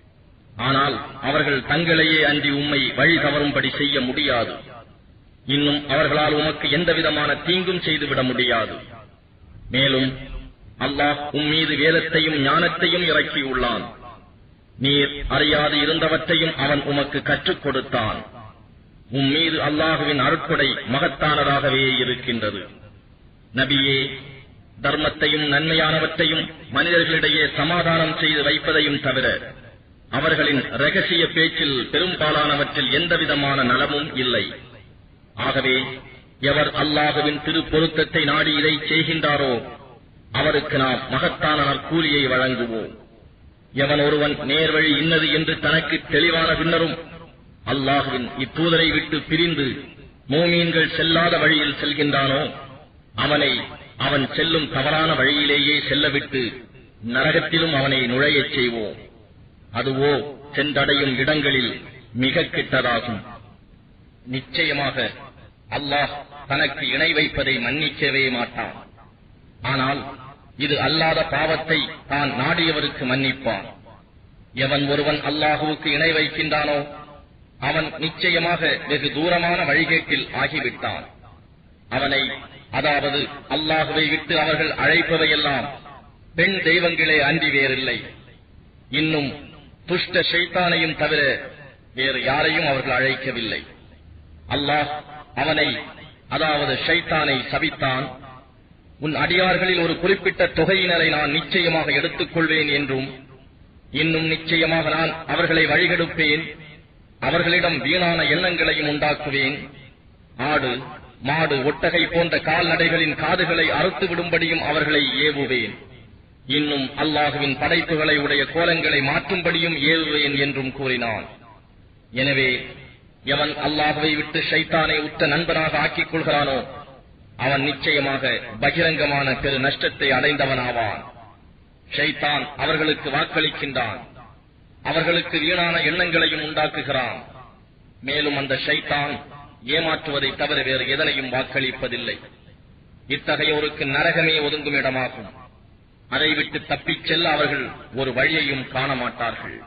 ஆனால் அவர்கள் தங்களையே அன்றி உம்மை வழி தவறும்படி செய்ய முடியாது. இன்னும் அவர்களால் உமக்கு எந்தவிதமான தீங்கும் செய்துவிட முடியாது. மேலும் அல்லாஹ் உம்மீது வேதத்தையும் ஞானத்தையும் இறக்கியுள்ளான். நீர் அறியாது இருந்தவற்றையும் அவன் உமக்கு கற்றுக் கொடுத்தான். உம்மீது அல்லாஹுவின் அருட்கொடை மகத்தானதாகவே இருக்கின்றது. நபியே, தர்மத்தையும் நன்மையானவற்றையும் மனிதர்களிடையே சமாதானம் செய்து வைப்பதையும் தவிர அவர்களின் ரகசிய பேச்சில் பெரும்பாலானவற்றில் எந்தவிதமான நலமும் இல்லை. ஆகவே எவர் அல்லாஹுவின் திருப்பொருத்தத்தை நாடி இதை செய்கின்றாரோ அவருக்கு நாம் மகத்தான நற்கூலியை வழங்குவோம். எவன் ஒருவன் நேர்வழி இன்னது என்று தனக்கு தெளிவான பின்னரும் அல்லாஹுவின் இத்தூதரை விட்டு பிரிந்து மோமீன்கள் செல்லாத வழியில் செல்கின்றானோ அவனை அவன் செல்லும் தவறான வழியிலேயே செல்லவிட்டு நரகத்திலும் அவனை நுழையச் செய்வோம். அதுவோ சென்றடையும் இடங்களில் மிக கிட்டதாகும். நிச்சயமாக அல்லாஹ் தனக்கு இணை வைப்பதை மன்னிக்கவே மாட்டான். ஆனால் இது அல்லாத பாவத்தை தான் நாடியவருக்கு மன்னிப்பான். எவன் ஒருவன் அல்லாஹுவுக்கு இணை வைக்கின்றானோ அவன் நிச்சயமாக வெகு தூரமான வழிகேட்டில் ஆகிவிட்டான். அவனை, அதாவது அல்லாஹுவை விட்டு அவர்கள் அழைப்பவையெல்லாம் பெண் தெய்வங்களே அன்றி வேறில்லை. இன்னும் துஷ்ட ஷைத்தானையும் தவிர வேறு யாரையும் அவர்கள் அழைக்கவில்லை. அல்லாஹ் அவனை, அதாவது ஷைத்தானை சபித்தான். உன் அடியார்களில் ஒரு குறிப்பிட்ட தொகையினரை நான் நிச்சயமாக எடுத்துக் கொள்வேன் என்றும், இன்னும் நிச்சயமாக நான் அவர்களை வழிகெடுப்பேன், அவர்களிடம் வீணான எண்ணங்களையும் உண்டாக்குவேன். ஆடு, மாடு, ஒட்டகை போன்ற கால்நடைகளின் காதுகளை அறுத்து விடும்படியும் அவர்களை ஏவுவேன். இன்னும் அல்லாஹுவின் படைப்புகளை உடைய கோலங்களை மாற்றும்படியும் ஏவுவேன் என்றும் கூறினான். எனவே எவன் அல்லாஹுவை விட்டு ஷைத்தானை உற்ற நண்பனாக ஆக்கிக் கொள்கிறானோ அவன் நிச்சயமாக பகிரங்கமான பெரு நஷ்டத்தை அடைந்தவனாவான். ஷைத்தான் அவர்களுக்கு வாக்களிக்கின்றான், அவர்களுக்கு வீணான எண்ணங்களையும் உண்டாக்குகிறான். மேலும் அந்த ஷைத்தான் ஏமாற்றுவதை தவிர வேறு எதனையும் வாக்களிப்பதில்லை. இத்தகையோருக்கு நரகமே ஒதுங்கும் இடமாகும். அதை விட்டு தப்பிச் செல்ல அவர்கள் ஒரு வழியையும் காண மாட்டார்கள்.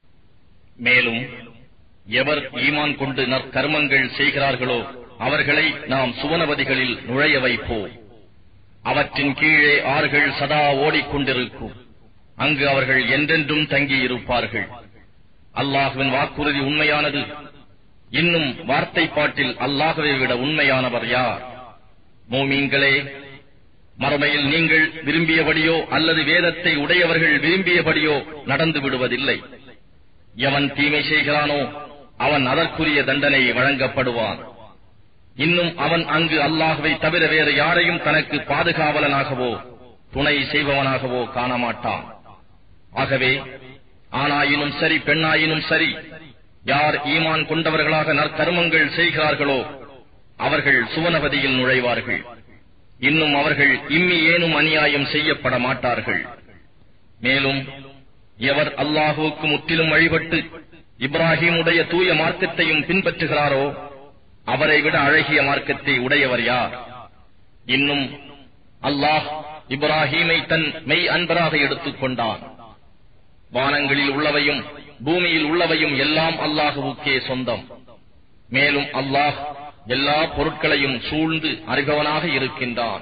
மேலும் எவர் ஈமான் கொண்டு நற்கர்மங்கள் செய்கிறார்களோ அவர்களை நாம் சுவனவதிகளில் நுழைய வைப்போம். அவற்றின் கீழே ஆறுகள் சதா ஓடிக்கொண்டிருக்கும். அங்கு அவர்கள் என்றென்றும் தங்கியிருப்பார்கள். அல்லாஹுவின் வாக்குறுதி உண்மையானது. இன்னும் வார்த்தைப்பாட்டில் அல்லாஹுவை விட உண்மையானவர் யார்? மோமீன்களே, மறுமையில் நீங்கள் விரும்பியபடியோ அல்லது வேதத்தை உடையவர்கள் விரும்பியபடியோ நடந்து விடுவதில்லை. எவன் தீமை செய்கிறானோ அவன் அதற்குரிய தண்டனை வழங்கப்படுவான். இன்னும் அவன் அங்கு அல்லாஹுவை தவிர வேறு யாரையும் தனக்கு பாதுகாவலனாகவோ துணை செய்பவனாகவோ காணமாட்டான். ஆகவே ஆணாயினும் சரி பெண்ணாயினும் சரி, யார் ஈமான் கொண்டவர்களாக நற்கர்மங்கள் செய்கிறார்களோ அவர்கள் சுவனவதியில் நுழைவார்கள். இன்னும் அவர்கள் இம்மி ஏனும் அநியாயம் செய்யப்பட மாட்டார்கள். மேலும் எவர் அல்லாஹுவுக்கு முற்றிலும் வழிபட்டு இப்ராஹீமுடைய தூய மார்க்கத்தையும் பின்பற்றுகிறாரோ அவரை விட அழகிய மார்க்கத்தை உடையவர் யார்? இன்னும் அல்லாஹ் இப்ராஹீமை தன் மெய் அன்பராக எடுத்துக் கொண்டான். வானங்களில் உள்ளவையும் பூமியில் உள்ளவையும் எல்லாம் அல்லாஹுவுக்கே சொந்தம். மேலும் அல்லாஹ் எல்லா பொருட்களையும் சூழ்ந்து அறிபவனாக இருக்கின்றான்.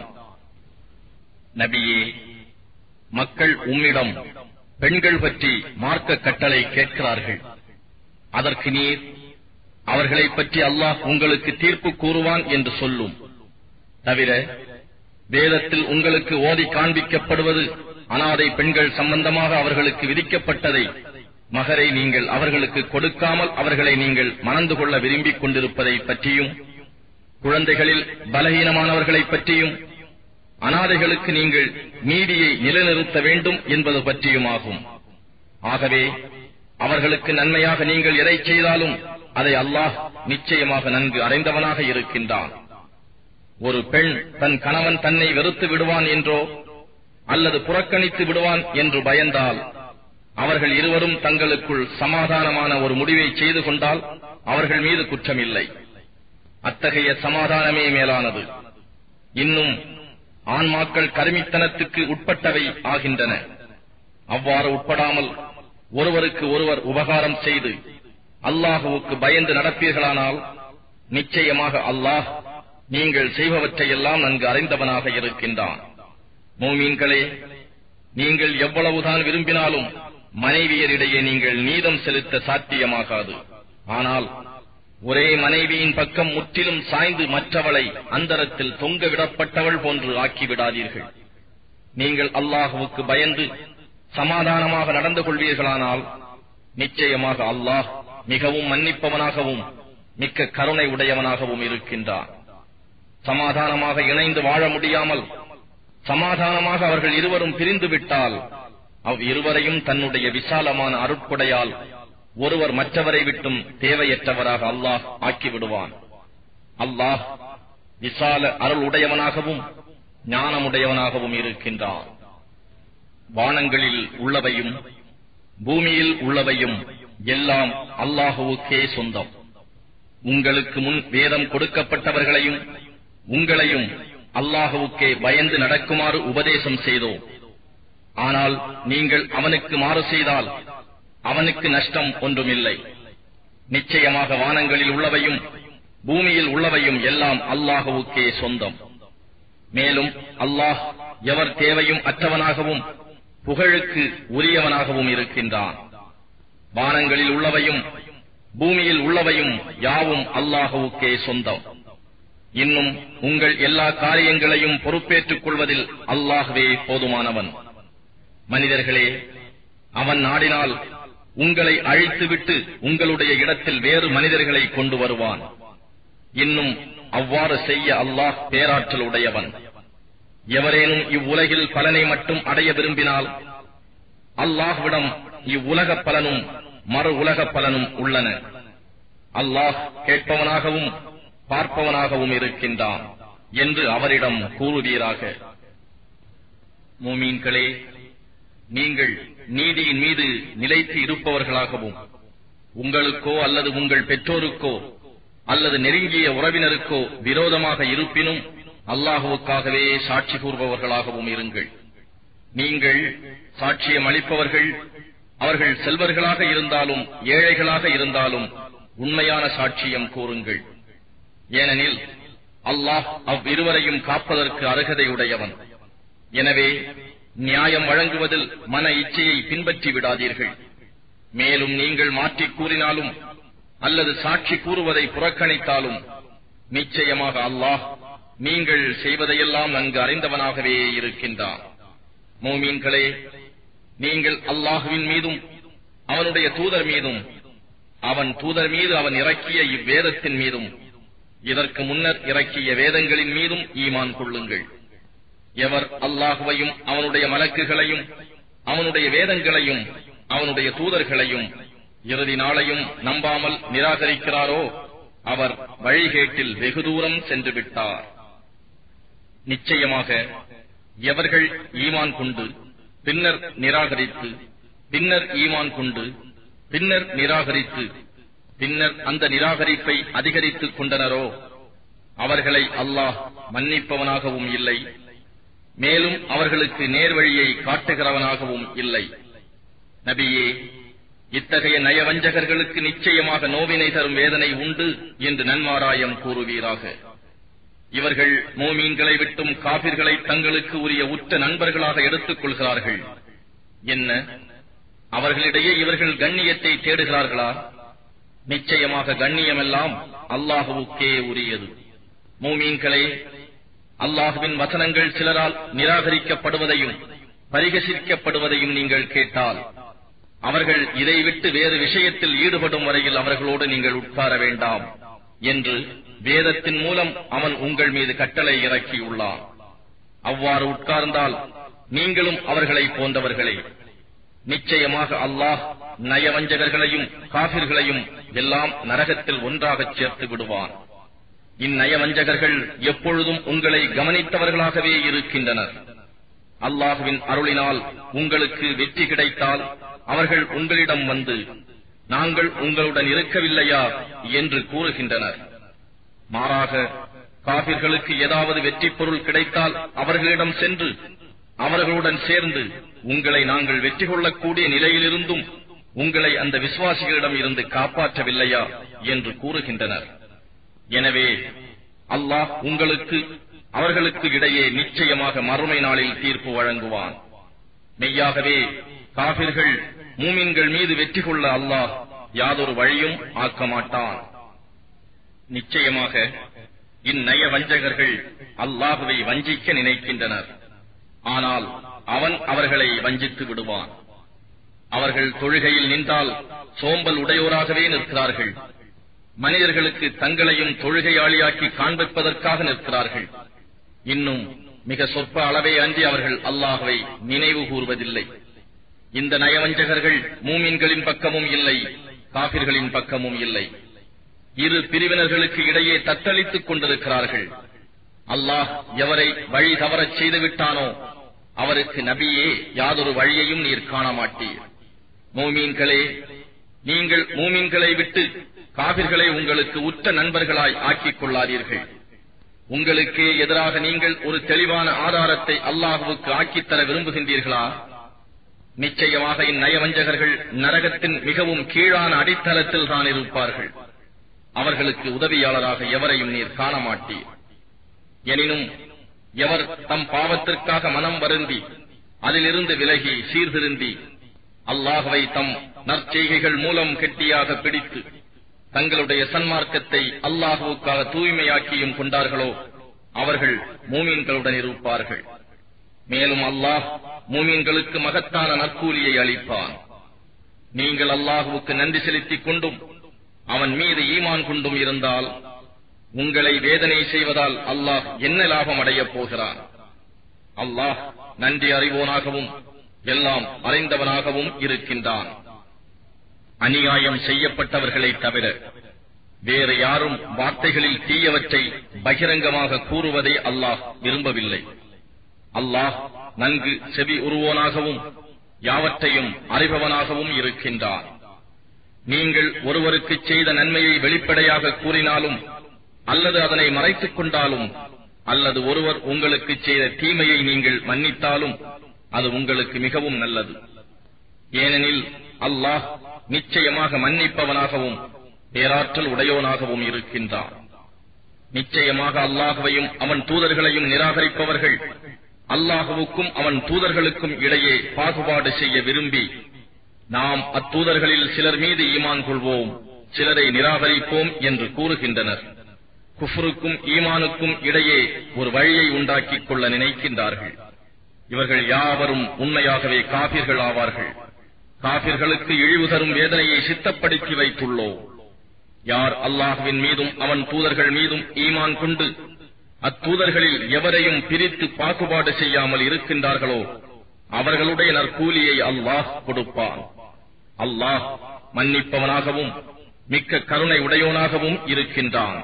நபியே, மக்கள் உம்மிடம் பெண்கள் பற்றி மார்க்க கட்டளை கேட்கிறார்கள். அதற்கு நீர் அவர்களை பற்றி அல்லாஹ் உங்களுக்கு தீர்ப்பு கூறுவான் என்று சொல்லும். தவிர வேதத்தில் உங்களுக்கு ஓதி காண்பிக்கப்படுவது அனாதை பெண்கள் சம்பந்தமாக அவர்களுக்கு விதிக்கப்பட்டதை மகரை நீங்கள் அவர்களுக்கு கொடுக்காமல் அவர்களை நீங்கள் மணந்து கொள்ள விரும்பிக் கொண்டிருப்பதை பற்றியும், குழந்தைகளில் பலகீனமானவர்களை பற்றியும், அனாதைகளுக்கு நீங்கள் நீதியை நிலைநிறுத்த வேண்டும் என்பது பற்றியுமாகும். ஆகவே அவர்களுக்கு நன்மையாக நீங்கள் எதை செய்தாலும் அதை அல்லாஹ் நிச்சயமாக நன்கு அறிந்தவனாக இருக்கின்றான். ஒரு பெண் தன் கணவன் தன்னை வெறுத்து விடுவான் என்றோ அல்லது புறக்கணித்து விடுவான் என்று பயந்தால் அவர்கள் இருவரும் தங்களுக்குள் சமாதானமான ஒரு முடிவை செய்து கொண்டால் அவர்கள் மீது குற்றமில்லை. அத்தகைய சமாதானமே மேலானது. இன்னும் ஆன்மாக்கள் கருமித்தனத்துக்கு உட்பட்டவை ஆகின்றன. அவ்வாறு உட்படாமல் ஒருவருக்கு ஒருவர் உபகாரம் செய்து அல்லாஹுவுக்கு பயந்து நடப்பீர்களானால் நிச்சயமாக அல்லாஹ் நீங்கள் செய்பவற்றையெல்லாம் நன்கு அறிந்தவனாக இருக்கின்றான். மோமீன்களே, நீங்கள் எவ்வளவுதான் விரும்பினாலும் மனைவியரிடையே நீங்கள் நீதம் செலுத்த சாத்தியமாகாது. ஆனால் ஒரே மனைவியின் பக்கம் முற்றிலும் சாய்ந்து மற்றவளை அந்தரத்தில் தொங்கவிடப்பட்டவள் போன்று ஆக்கிவிடாதீர்கள். நீங்கள் அல்லாஹுவுக்கு பயந்து சமாதானமாக நடந்து கொள்வீர்களானால் நிச்சயமாக அல்லாஹ் மிகவும் மன்னிப்பவனாகவும் மிக்க கருணை உடையவனாகவும் இருக்கின்றார். சமாதானமாக இணைந்து வாழ முடியாமல் சமாதானமாக அவர்கள் இருவரும் பிரிந்து விட்டால் இருவரையும் தன்னுடைய விசாலமான அருட்கொடையால் ஒருவர் மற்றவரை விட்டும் தேவையற்றவராக அல்லாஹ் ஆக்கிவிடுவான். அல்லாஹ் விசால அருள் உடையவனாகவும் ஞானமுடையவனாகவும் இருக்கின்றான். வானங்களில் உள்ளவையும் பூமியில் உள்ளவையும் எல்லாம் அல்லாஹுவுக்கே சொந்தம். உங்களுக்கு முன் வேதம் கொடுக்கப்பட்டவர்களையும் உங்களையும் அல்லாஹுவுக்கே பயந்து நடக்குமாறு உபதேசம் செய்தோம். ஆனால் நீங்கள் அவனுக்கு மாறு செய்தால் அவனுக்கு நஷ்டம் ஒன்றுமில்லை. நிச்சயமாக வானங்களில் உள்ளவையும் பூமியில் உள்ளவையும் எல்லாம் அல்லாஹுவுக்கே சொந்தம். மேலும் அல்லாஹ் எவர் தேவையும் அற்றவனாகவும் புகழுக்கு உரியவனாகவும் இருக்கின்றான். வானங்களில் உள்ளவையும் பூமியில் உள்ளவையும் யாவும் அல்லாஹுவுக்கே சொந்தம். இன்னும் உங்கள் எல்லா காரியங்களையும் பொறுப்பேற்றுக் கொள்வதில் அல்லாஹ்வே போதுமானவன். மனிதர்களே, அவன் நாடினால் உங்களை அழித்துவிட்டு உங்களுடைய இடத்தில் வேறு மனிதர்களை கொண்டு வருவான். இன்னும் அவ்வாறு செய்ய அல்லாஹ் பேராற்றல் உடையவன். எவரேனும் இவ்வுலகில் பலனை மட்டும் அடைய விரும்பினால் அல்லாஹ்விடம் இவ்வுலக பலனும் மறு உலக பலனும் உள்ளன. அல்லாஹ் கேட்பவனாகவும் பார்ப்பவனாகவும் இருக்கின்றான் என்று அவரிடம் கூறுவீராக. மூமீன்களே, நீங்கள் நீதியின் மீது நிலைத்து இருப்பவர்களாகவும் உங்களுக்கோ அல்லது உங்கள் பெற்றோருக்கோ அல்லது நெருங்கிய உறவினருக்கோ விரோதமாக இருப்பினும் அல்லாஹுவுக்காகவே சாட்சி கூறுபவர்களாகவும் இருங்கள். நீங்கள் சாட்சியம் அளிப்பவர்கள் அவர்கள் செல்வர்களாக இருந்தாலும் ஏழைகளாக இருந்தாலும் உண்மையான சாட்சியம் கூறுங்கள். ஏனெனில் அல்லாஹ் அவ்விருவரையும் காப்பதற்கு அருகதையுடையவன். எனவே நியாயம் வழங்குவதில் மன இச்சையை பின்பற்றி விடாதீர்கள். மேலும் நீங்கள் மாற்றிக் கூறினாலும் அல்லது சாட்சி கூறுவதை புறக்கணித்தாலும் நிச்சயமாக அல்லாஹ் நீங்கள் செய்வதையெல்லாம் நன்கு அறிந்தவனாகவே இருக்கின்றான். மோமீன்களே, நீங்கள் அல்லாஹுவின் மீதும் அவனுடைய தூதர் மீதும் அவன் தூதர் மீது அவன் இறக்கிய இவ்வேதத்தின் மீதும் இதற்கு முன்னர் இறக்கிய வேதங்களின் மீதும் ஈமான் கொள்ளுங்கள். எவர் அல்லாஹுவையும் அவனுடைய மலக்குகளையும் அவனுடைய வேதங்களையும் அவனுடைய தூதர்களையும் இறுதி நாளையும் நம்பாமல் நிராகரிக்கிறாரோ அவர் வழிகேட்டில் வெகு தூரம் சென்று விட்டார். நிச்சயமாக எவர்கள் ஈமான் கொண்டு பின்னர் நிராகரித்து பின்னர் ஈமான் கொண்டு பின்னர் நிராகரித்து பின்னர் அந்த நிராகரிப்பை அதிகரித்துக் கொண்டனரோ அவர்களை அல்லாஹ் மன்னிப்பவனாகவும் இல்லை, மேலும் அவர்களுக்கு நேர்வழியை காட்டுகிறவனாகவும் இல்லை. நபியே, இத்தகைய நயவஞ்சகர்களுக்கு நிச்சயமாக நோவினை தரும் வேதனை உண்டு என்று நன்மாராயம் கூறுவீராக. இவர்கள் மோமீன்களை விட்டும் காபிர்களை தங்களுக்கு உரிய உற்ற நண்பர்களாக எடுத்துக் கொள்கிறார்கள். என்ன, அவர்களிடையே இவர்கள் கண்ணியத்தை தேடுகிறார்களா? நிச்சயமாக கண்ணியமெல்லாம் அல்லாஹுவுக்கே உரியது. மோமீன்களே, அல்லாஹுவின் வசனங்கள் சிலரால் நிராகரிக்கப்படுவதையும் பரிகசிக்கப்படுவதையும் நீங்கள் கேட்டால், அவர்கள் இதை விட்டு வேறு விஷயத்தில் ஈடுபடும் வரையில் அவர்களோடு நீங்கள் உட்கார வேண்டாம் என்று வேதத்தின் மூலம் அவன் உங்கள் மீது கட்டளை இறக்கியுள்ளான். அவ்வாறு உட்கார்ந்தால் நீங்களும் அவர்களை போன்றவர்களே. நிச்சயமாக அல்லாஹ் நயவஞ்சகர்களையும் காபிர்களையும் எல்லாம் நரகத்தில் ஒன்றாகச் சேர்த்து விடுவான். இந்நயவஞ்சகர்கள் எப்பொழுதும் உங்களை கவனித்தவர்களாகவே இருக்கின்றனர். அல்லாஹுவின் அருளினால் உங்களுக்கு வெற்றி கிடைத்தால் அவர்கள் உங்களிடம் வந்து, நாங்கள் உங்களுடன் இருக்கவில்லையா என்று கூறுகின்றனர். மாறாக காபிர்களுக்கு ஏதாவது வெற்றி பொருள் கிடைத்தால் அவர்களிடம் சென்று அவர்களுடன் சேர்ந்து, உங்களை நாங்கள் வெற்றி கொள்ளக்கூடிய நிலையிலிருந்தும் உங்களை அந்த விசுவாசிகளிடம் இருந்து காப்பாற்றவில்லையா என்று கூறுகின்றனர். எனவே அல்லாஹ் உங்களுக்கு அவர்களுக்கு இடையே நிச்சயமாக மறுமை நாளில் தீர்ப்பு வழங்குவான். மெய்யாகவே காபிர்கள் மூமின்கள் மீது வெற்றி கொள்ள அல்லாஹ் யாதொரு வழியும் ஆக்க மாட்டான். நிச்சயமாக இந்நய வஞ்சகர்கள் அல்லாஹுவை வஞ்சிக்க நினைக்கின்றனர். ஆனால் அவன் அவர்களை வஞ்சித்து விடுவான். அவர்கள் தொழுகையில் நின்றால் சோம்பல் உடையோராகவே நிற்கிறார்கள். மனிதர்களுக்கு தங்களையும் தொழுகையாளியாக்கி காண்பிப்பதற்காக நிற்கிறார்கள். இன்னும் மிக சொற்ப அளவே அன்றி அவர்கள் அல்லாஹுவை நினைவு கூறுவதில்லை. இந்த நயவஞ்சகர்கள் மூமின்களின் பக்கமும் இல்லை, காபிர்களின் பக்கமும் இல்லை. இரு பிரிவினர்களுக்கு இடையே தத்தளித்துக் கொண்டிருக்கிறார்கள். அல்லாஹ் எவரை வழி தவறச் செய்துவிட்டானோ அவருக்கு நபியே யாதொரு வழியையும் நீர் காண மாட்டீர். மூமீன்களே, நீங்கள் மூமீன்களை விட்டு காபிர்களை உங்களுக்கு உற்ற நண்பர்களாய் ஆக்கிக் கொள்ளாதீர்கள். உங்களுக்கே எதிராக நீங்கள் ஒரு தெளிவான ஆதாரத்தை அல்லாஹுவுக்கு ஆக்கித்தர விரும்புகின்றீர்களா? நிச்சயமாக இந்நயவஞ்சகர்கள் நரகத்தின் மிகவும் கீழான அடித்தளத்தில் தான் இருப்பார்கள். அவர்களுக்கு உதவியாளராக எவரையும் நீர் காண மாட்டீர். எனினும் எவர் தம் பாவத்திற்காக மனம் வருந்தி அதிலிருந்து விலகி சீர்திருந்தி அல்லாஹுவை தம் நற்செய்கைகள் மூலம் கெட்டியாக பிடித்து தங்களுடைய சன்மார்க்கத்தை அல்லாஹுவுக்காக தூய்மையாக்கியும் கொண்டார்களோ அவர்கள் மூமீன்களுடன் இருப்பார்கள். மேலும் அல்லாஹ் மூமீன்களுக்கு மகத்தான நற்கூலியை அளிப்பான். நீங்கள் அல்லாஹுவுக்கு நன்றி செலுத்திக் கொண்டும் அவன் மீது ஈமான் கொண்டும் இருந்தால் உங்களை வேதனை செய்வதால் அல்லாஹ் என்ன லாபம் அடையப் போகிறான்? அல்லாஹ் நன்றி அறிவோனாகவும் எல்லாம் அறிந்தவனாகவும் இருக்கின்றான். அநியாயம் செய்யப்பட்டவர்களை தவிர வேறு யாரும் வார்த்தைகளில் தீயவற்றை பகிரங்கமாக கூறுவதை அல்லாஹ் விரும்பவில்லை. அல்லாஹ் நன்கு செவி உருவோனாகவும் யாவற்றையும் அறிபவனாகவும் இருக்கின்றான். நீங்கள் ஒருவருக்கு செய்த நன்மையை வெளிப்படையாக கூறினாலும் அல்லது அதனை மறைத்துக் கொண்டாலும் அல்லது ஒருவர் உங்களுக்கு செய்த தீமையை நீங்கள் மன்னித்தாலும் அது உங்களுக்கு மிகவும் நல்லது. ஏனெனில் அல்லாஹ் நிச்சயமாக மன்னிப்பவனாகவும் பேராற்றல் உடையோனாகவும் இருக்கின்றான். நிச்சயமாக அல்லாஹுவையும் அவன் தூதர்களையும் நிராகரிப்பவர்கள் அல்லாஹுவுக்கும் அவன் தூதர்களுக்கும் இடையே பாகுபாடு செய்ய விரும்பி, நாம் அத்தூதர்களில் சிலர் மீது ஈமான் கொள்வோம், சிலரை நிராகரிப்போம் என்று கூறுகின்றனர். குஃப்ருக்கும் ஈமானுக்கும் இடையே ஒரு வழியை உண்டாக்கிக் கொள்ள நினைக்கின்றார்கள். இவர்கள் யாவரும் உண்மையாகவே காபிர்கள் ஆவார்கள். காபிர்களுக்கு இழிவு தரும் வேதனையை சித்தப்படுத்தி வைத்துள்ளோம். யார் அல்லாஹுவின் மீதும் அவன் தூதர்கள் மீதும் ஈமான் கொண்டு அத்தூதர்களில் எவரையும் பிரித்து பாகுபாடு செய்யாமல் இருக்கின்றார்களோ அவர்களுடைய நற்கூலியை அல்லாஹ் கொடுப்பான். அல்லாஹ் மன்னிப்பவனாகவும் மிக்க கருணை உடையோனாகவும் இருக்கின்றான்.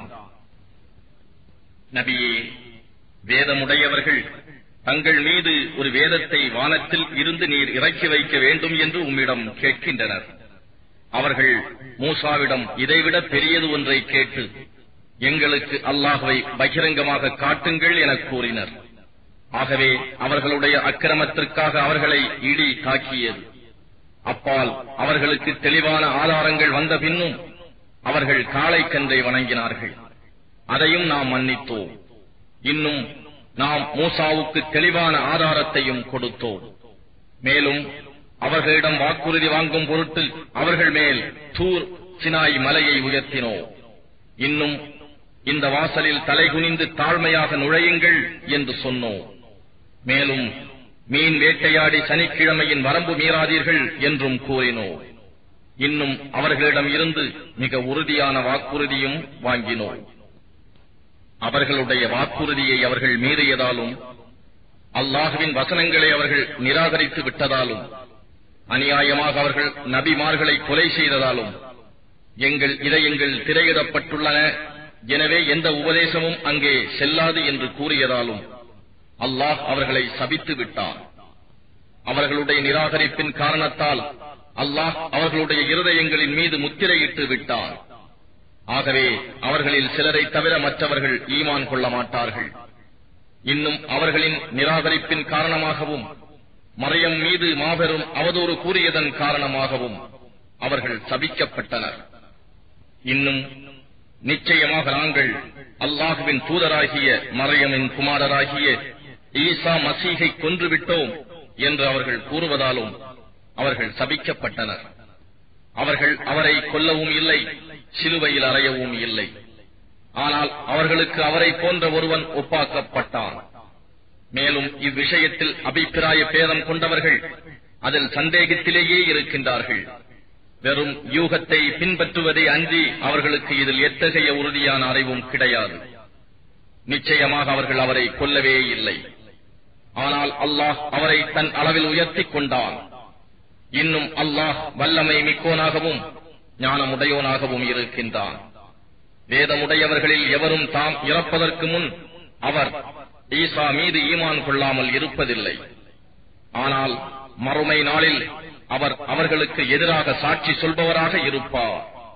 நபியே, வேதமுடையவர்கள் தங்கள் மீது ஒரு வேதத்தை வானத்தில் இருந்து நீர் இறக்கி வைக்க வேண்டும் என்று உம்மிடம் கேட்கின்றனர். அவர்கள் மூசாவிடம் இதைவிட பெரியது ஒன்றை கேட்டு எங்களுக்கு அல்லாஹுவை பகிரங்கமாக காட்டுங்கள் என கூறினர். ஆகவே அவர்களுடைய அக்கிரமத்திற்காக அவர்களை இடி தாக்கியது. அப்பால் அவர்களுக்கு தெளிவான ஆதாரங்கள் வந்த பின்னும் அவர்கள் காளைக்கன்றை வணங்கினார்கள். அதையும் நாம் மன்னித்தோம். இன்னும் நாம் மூசாவுக்கு தெளிவான ஆதாரத்தையும் கொடுத்தோம். மேலும் அவர்களிடம் வாக்குறுதி வாங்கும் பொருட்டு அவர்கள் மேல் தூர் சினாய் மலையை உயர்த்தினோம். இன்னும் இந்த வாசலில் தலைகுனிந்து தாழ்மையாக நுழையுங்கள் என்று சொன்னோம். மேலும் மீன் வேட்டையாடி சனிக்கிழமையின் வரம்பு மீறாதீர்கள் என்றும் கூறினோம். இன்னும் அவர்களிடம் இருந்து மிக உறுதியான வாக்குறுதியும் வாங்கினோம். அவர்களுடைய வாக்குறுதியை அவர்கள் மீறியதாலும் அல்லாஹ்வின் வசனங்களை அவர்கள் நிராகரித்து விட்டதாலும் அநியாயமாக அவர்கள் நபிமார்களை கொலை செய்ததாலும் எங்கள் இதயங்கள் திரையிடப்பட்டுள்ளன, எனவே எந்த உபதேசமும் அங்கே செல்லாது என்று கூறியதாலும் அல்லாஹ் அவர்களை சபித்து விட்டான். அவர்களுடைய நிராகரிப்பின் காரணத்தால் அல்லாஹ் அவர்களுடைய இருதயங்களின் மீது முத்திரையிட்டு விட்டான். ஆகவே அவர்களில் சிலரை தவிர மற்றவர்கள் ஈமான் கொள்ள மாட்டார்கள். இன்னும் அவர்களின் நிராகரிப்பின் காரணமாகவும் மரியம் மீது மாபெரும் அவதூறு கூறியதன் காரணமாகவும் அவர்கள் சபிக்கப்பட்டனர். இன்னும் நிச்சயமாக நாங்கள் அல்லாஹுவின் தூதராகிய மரியமின் குமாரராகிய ஈசா மசீகை கொன்றுவிட்டோம் என்று அவர்கள் கூறுவதாலும் அவர்கள் சபிக்கப்பட்டனர். அவர்கள் அவரை கொல்லவும் இல்லை, சிலுவையில் அறையவும் இல்லை. ஆனால் அவர்களுக்கு அவரை போன்ற ஒருவன் ஒப்பாக்கப்பட்டான். மேலும் இவ்விஷயத்தில் அபிப்பிராய பேதம் கொண்டவர்கள் அதில் சந்தேகத்திலேயே இருக்கின்றார்கள். வெறும் யூகத்தை பின்பற்றுவதை அன்றி அவர்களுக்கு இதில் எத்தகைய உறுதியான அறிவும் கிடையாது. நிச்சயமாக அவர்கள் அவரை கொல்லவே இல்லை. ஆனால் அல்லாஹ் அவரை தன் அளவில் உயர்த்திக் கொண்டான். இன்னும் அல்லாஹ் வல்லமை மிக்கோனாகவும் ஞானமுடையோனாகவும் இருக்கின்றான். வேதமுடையவர்களில் எவரும் தாம் இறப்பதற்கு முன் அவர் ஈசா மீது ஈமான் கொள்ளாமல் இருப்பதில்லை. ஆனால் மறுமை நாளில் அவர் அவர்களுக்கு எதிராக சாட்சி சொல்பவராக இருப்பார்.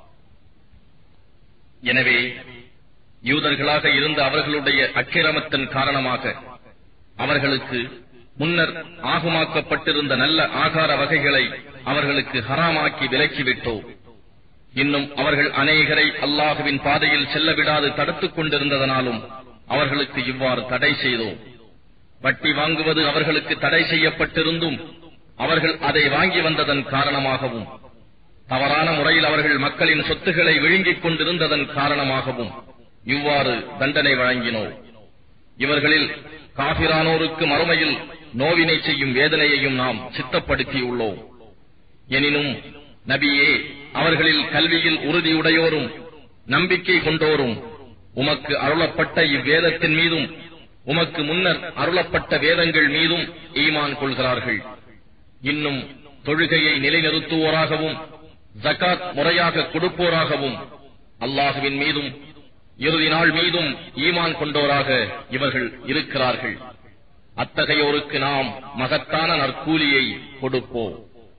எனவே யூதர்களாக இருந்த அவர்களுடைய அக்கிரமத்தின் காரணமாக அவர்களுக்கு முன்னர் ஆகுமாக்கப்பட்டிருந்த நல்ல ஆகார வகைகளை அவர்களுக்கு ஹராமாக்கி விலக்கிவிட்டோம். இன்னும் அவர்கள் அநேகரை அல்லாஹுவின் பாதையில் செல்ல விடாது தடுத்துக் கொண்டிருந்ததனாலும் அவர்களுக்கு இவ்வாறு தடை செய்தோம். வட்டி வாங்குவது அவர்களுக்கு தடை செய்யப்பட்டிருந்தும் அவர்கள் அதை வாங்கி வந்ததன் காரணமாகவும் தவறான முறையில் அவர்கள் மக்களின் சொத்துக்களை விழுங்கிக் கொண்டிருந்ததன் காரணமாகவும் இவ்வாறு தண்டனை வழங்கினோம். இவர்களில் காபிரானோருக்கு மறுமையில் நோவினை செய்யும் வேதனையையும் நாம் சித்தப்படுத்தியுள்ளோம். எனினும் நபியே, அவர்களில் கல்வியில் உறுதியுடையோரும் நம்பிக்கை கொண்டோரும் உமக்கு அருளப்பட்ட இவ்வேதத்தின் மீதும் உமக்கு முன்னர் அருளப்பட்ட வேதங்கள் மீதும் ஈமான் கொள்கிறார்கள். இன்னும் தொழுகையை நிலைநிறுத்துவோராகவும் ஜகாத் முறையாக கொடுப்போராகவும் அல்லாஹுவின் மீதும் இறுதி நாள் மீதும் ஈமான் கொண்டோராக இவர்கள் இருக்கிறார்கள். அத்தகையோருக்கு நாம் மகத்தான நற்கூலியை கொடுப்போம்.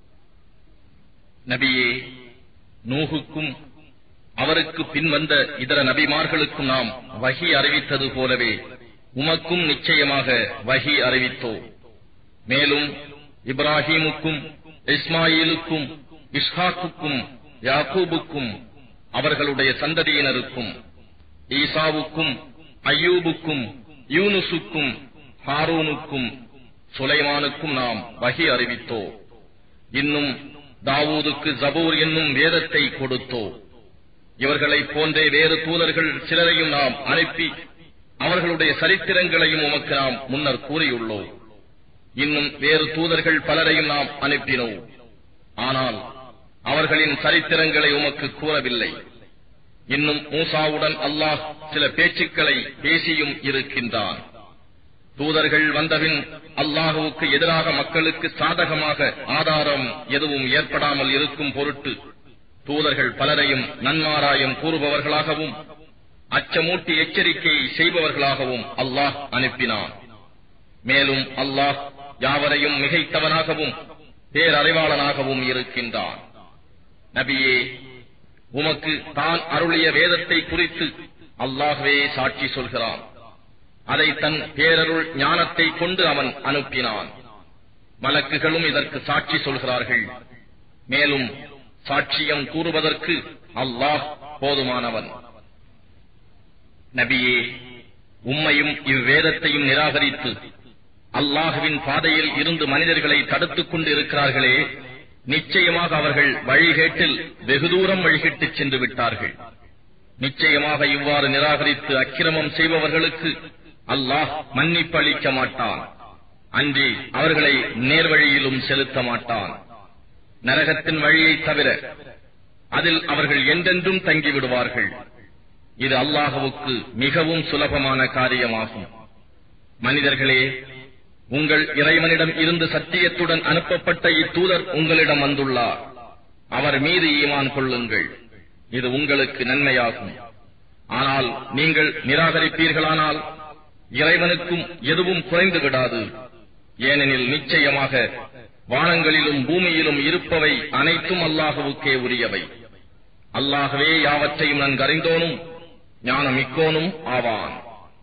நபியே, நூஹுக்கும் அவருக்கு பின்வந்த இதர நபிமார்களுக்கும் நாம் வஹி அறிவித்தது போலவே உமக்கும் நிச்சயமாக வஹி அறிவித்தோம். மேலும் இப்ராஹீமுக்கும் இஸ்மாயிலுக்கும் இஸ்ஹாக்குக்கும் யாக்கூபுக்கும் அவர்களுடைய சந்ததியினருக்கும் ஈசாவுக்கும் அய்யூபுக்கும் யூனுசுக்கும் ஹாரூனுக்கும் சுலைமானுக்கும் நாம் வஹி அறிவித்தோம். இன்னும் தாவூதுக்கு ஜபூர் என்னும் வேதத்தை கொடுத்தோம். இவர்களைப் போன்றே வேறு தூதர்கள் சிலரையும் நாம் அனுப்பி அவர்களுடைய சரித்திரங்களையும் உமக்கு நாம் முன்னர் கூறியுள்ளோம். இன்னும் வேறு தூதர்கள் பலரையும் நாம் அனுப்பினோம். ஆனால் அவர்களின் சரித்திரங்களை உமக்கு கூறவில்லை. இன்னும் மூசாவுடன் அல்லாஹ் சில பேச்சுக்களை பேசியும் இருக்கின்றான். தூதர்கள் வந்தபின் அல்லாஹுவுக்கு எதிராக மக்களுக்கு சாதகமாக ஆதாரம் எதுவும் ஏற்படாமல் இருக்கும் பொருட்டு தூதர்கள் பலரையும் நன்மாராயம் கூறுபவர்களாகவும் அச்சமூட்டி எச்சரிக்கை செய்பவர்களாகவும் அல்லாஹ் அனுப்பினான். மேலும் அல்லாஹ் யாவரையும் மிகைத்தவனாகவும் பேரறிவாளனாகவும் இருக்கின்றான். நபியே, உமக்கு தான் அருளிய வேதத்தை குறித்து அல்லாஹ்வே சாட்சி சொல்கிறான். அதை தன் பேரருள் ஞானத்தை கொண்டு அவன் அனுப்பினான். மலக்குகளும் இதற்கு சாட்சி சொல்கிறார்கள். மேலும் சாட்சியம் கூறுவதற்கு அல்லாஹ் போதுமானவன். நபியே, உம்மையும் இவ்வேதத்தையும் நிராகரித்து அல்லாஹுவின் பாதையில் இருந்து மனிதர்களை தடுத்துக் கொண்டு இருக்கிறார்களே, நிச்சயமாக அவர்கள் வழிகேட்டில் வெகு தூரம் வழிகிட்டுச் சென்று விட்டார்கள். நிச்சயமாக இவ்வாறு நிராகரித்து அக்கிரமம் செய்பவர்களுக்கு அல்லாஹ் மன்னிப்பு அளிக்க மாட்டான். அன்றி அவர்களை நேர்வழியிலும் செலுத்த மாட்டான். நரகத்தின் வழியை தவிர அதில் அவர்கள் என்றென்றும் தங்கிவிடுவார்கள். இது அல்லாஹ்வுக்கு மிகவும் சுலபமான காரியமாகும். மனிதர்களே, உங்கள் இறைவனிடம் இருந்து சத்தியத்துடன் அனுப்பப்பட்ட இத்தூதர் உங்களிடம் வந்துள்ளார். அவர் மீது ஈமான் கொள்ளுங்கள், இது உங்களுக்கு நன்மையாகும். ஆனால் நீங்கள் நிராகரிப்பீர்களானால் இறைவனுக்கும் எதுவும் குறைந்து விடாது. ஏனெனில் நிச்சயமாக வானங்களிலும் பூமியிலும் இருப்பவை அனைத்தும் அல்லாஹ்வுக்கே உரியவை. அல்லாஹ்வே யாவற்றையும் நன்கறிந்தோனும் ஞானமிக்கோனும் ஆவான்.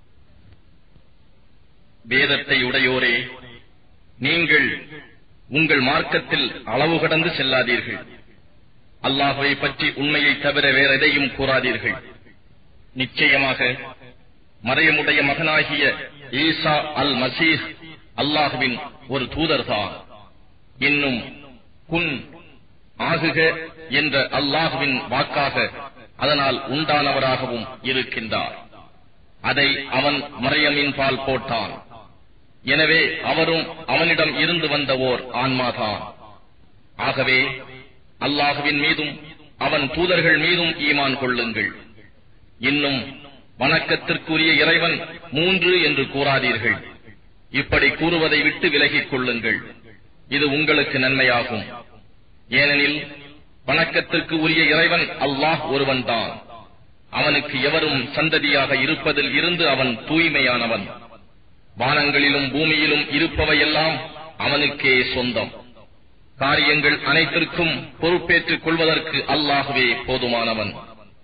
வேதத்தை உடையோரே, நீங்கள் உங்கள் மார்க்கத்தில் அளவு கடந்து செல்லாதீர்கள். அல்லாஹ்வை பற்றி உண்மையை தவிர வேற எதையும் கூறாதீர்கள். நிச்சயமாக மரியமுடைய மகனாகிய ஈசா அல் மசீஹ் அல்லாஹ்வின் ஒரு தூதர்தான். இன்னும் குன் ஆகுக என்ற அல்லாஹ்வின் வாக்காக அதனால் உண்டானவராகவும் இருக்கின்றார். அதை அவன் மரியமின் பால் போட்டான். எனவே அவரும் அவனிடம் இருந்து வந்த ஓர் ஆன்மாதான். ஆகவே அல்லாஹ்வின் மீதும் அவன் தூதர்கள் மீதும் ஈமான் கொள்ளுங்கள். இன்னும் வணக்கத்திற்குரிய இறைவன் 3 என்று கூறாதீர்கள். இப்படி கூறுவதை விட்டு விலகிக் கொள்ளுங்கள், இது உங்களுக்கு நன்மையாகும். ஏனெனில் வணக்கத்திற்கு உரிய இறைவன் அல்லாஹ் ஒருவன்தான். அவனுக்கு எவரும் சந்ததியாக இருப்பதில் இருந்து அவன் தூய்மையானவன். வானங்களிலும் பூமியிலும் இருப்பவையெல்லாம் அவனுக்கே சொந்தம். காரியங்கள் அனைத்திற்கும் பொறுப்பேற்றுக் கொள்வதற்கு அல்லாஹ்வே போதுமானவன்.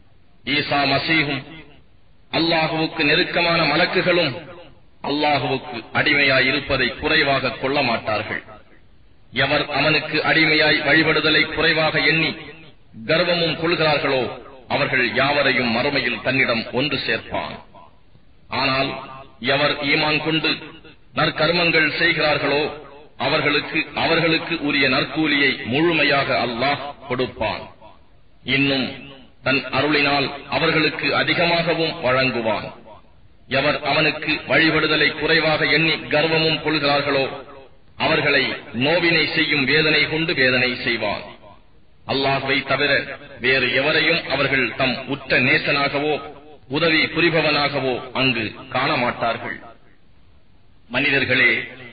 ஈசா மசீஹும் அல்லாஹ்வுக்கு நெருக்கமான மலக்குகளும் அல்லாஹ்வுக்கு அடிமையாய் இருப்பதை குறைவாக கொள்ள மாட்டார்கள். எவர் அவனுக்கு அடிமையாய் வழிபடுதலை குறைவாக எண்ணி கர்வமும் கொள்கிறார்களோ அவர்கள் யாவரையும் மறுமையில் தன்னிடம் ஒன்று சேர்ப்பான். ஆனால் எவர் ஈமான் கொண்டு நற்கர்மங்கள் செய்கிறார்களோ அவர்களுக்கு உரிய நற்கூலியை முழுமையாக அல்லாஹ் கொடுப்பான். இன்னும் தன் அருளினால் அவர்களுக்கு அதிகமாகவும் வழங்குவான். எவர் அவனுக்கு வழிபடுதலை குறைவாக எண்ணி கர்வமும் கொள்கிறார்களோ அவர்களை நோவினை செய்யும் வேதனை கொண்டு வேதனை செய்வான். அல்லாஹ்வை தவிர வேறு எவரையும் அவர்கள் தம் உற்ற நேசனாகவோ உதவி புரிபவனாகவோ அங்கு காண மாட்டார்கள். மனிதர்களே,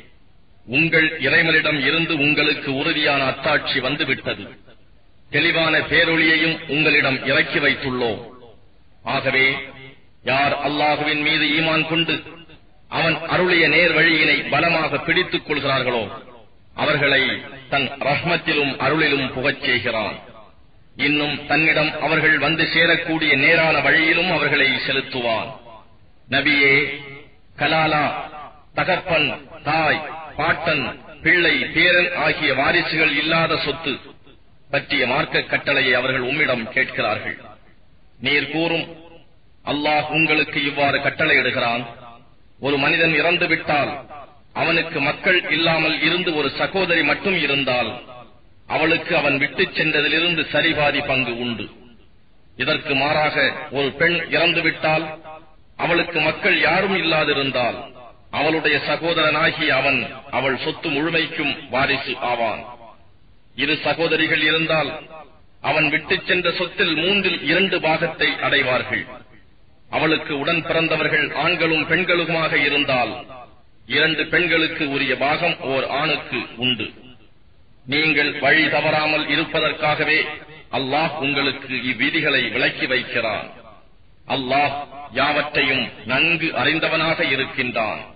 உங்கள் இறைவனிடம் இருந்து உங்களுக்கு உறுதியான அத்தாட்சி வந்துவிட்டது. தெளிவான பேரொளியையும் உங்களிடம் இறக்கி வைத்துள்ளோம். ஆகவே யார் அல்லாஹுவின் மீது ஈமான் கொண்டு அவன் அருளிய நேர் வழியினை பலமாக பிடித்துக் கொள்கிறார்களோ அவர்களை தன் ரஹ்மத்திலும் அருளிலும் புகச் செய்கிறான். இன்னும் தன்னிடம் அவர்கள் வந்து சேரக்கூடிய நேரான வழியிலும் அவர்களை செலுத்துவான். நபியே, கலாலா, தகப்பன், தாய், பாட்டன், பிள்ளை, பேரன் ஆகிய வாரிசுகள் இல்லாத சொத்து பற்றிய மார்க்க கட்டளையை அவர்கள் உம்மிடம் கேட்கிறார்கள். நீர் கூறும், அல்லாஹ் உங்களுக்கு இவ்வாறு கட்டளையிடுகிறான்: ஒரு மனிதன் இறந்துவிட்டால் அவனுக்கு மக்கள் இல்லாமல் இருந்து ஒரு சகோதரி மட்டும் இருந்தால் அவளுக்கு அவன் விட்டுச் சென்றதிலிருந்து சரிபாதி பங்கு உண்டு. இதற்கு மாறாக ஒரு பெண் இறந்துவிட்டால் அவளுக்கு மக்கள் யாரும் இல்லாதிருந்தால் அவளுடைய சகோதரனாகி அவன் அவள் சொத்து முழுமைக்கும் வாரிசு ஆவான். 2 சகோதரிகள் இருந்தால் அவன் விட்டுச் சென்ற சொத்தில் 2/3 பாகத்தை அடைவார்கள். அவளுக்கு உடன் பிறந்தவர்கள் ஆண்களும் பெண்களுமாக இருந்தால் 2 பெண்களுக்கு உரிய பாகம் ஓர் ஆணுக்கு உண்டு. நீங்கள் வழி தவறாமல் இருப்பதற்காகவே அல்லாஹ் உங்களுக்கு இவ்விதிகளை விளக்கி வைக்கிறான். அல்லாஹ் யாவற்றையும் நன்கு அறிந்தவனாக இருக்கின்றான்.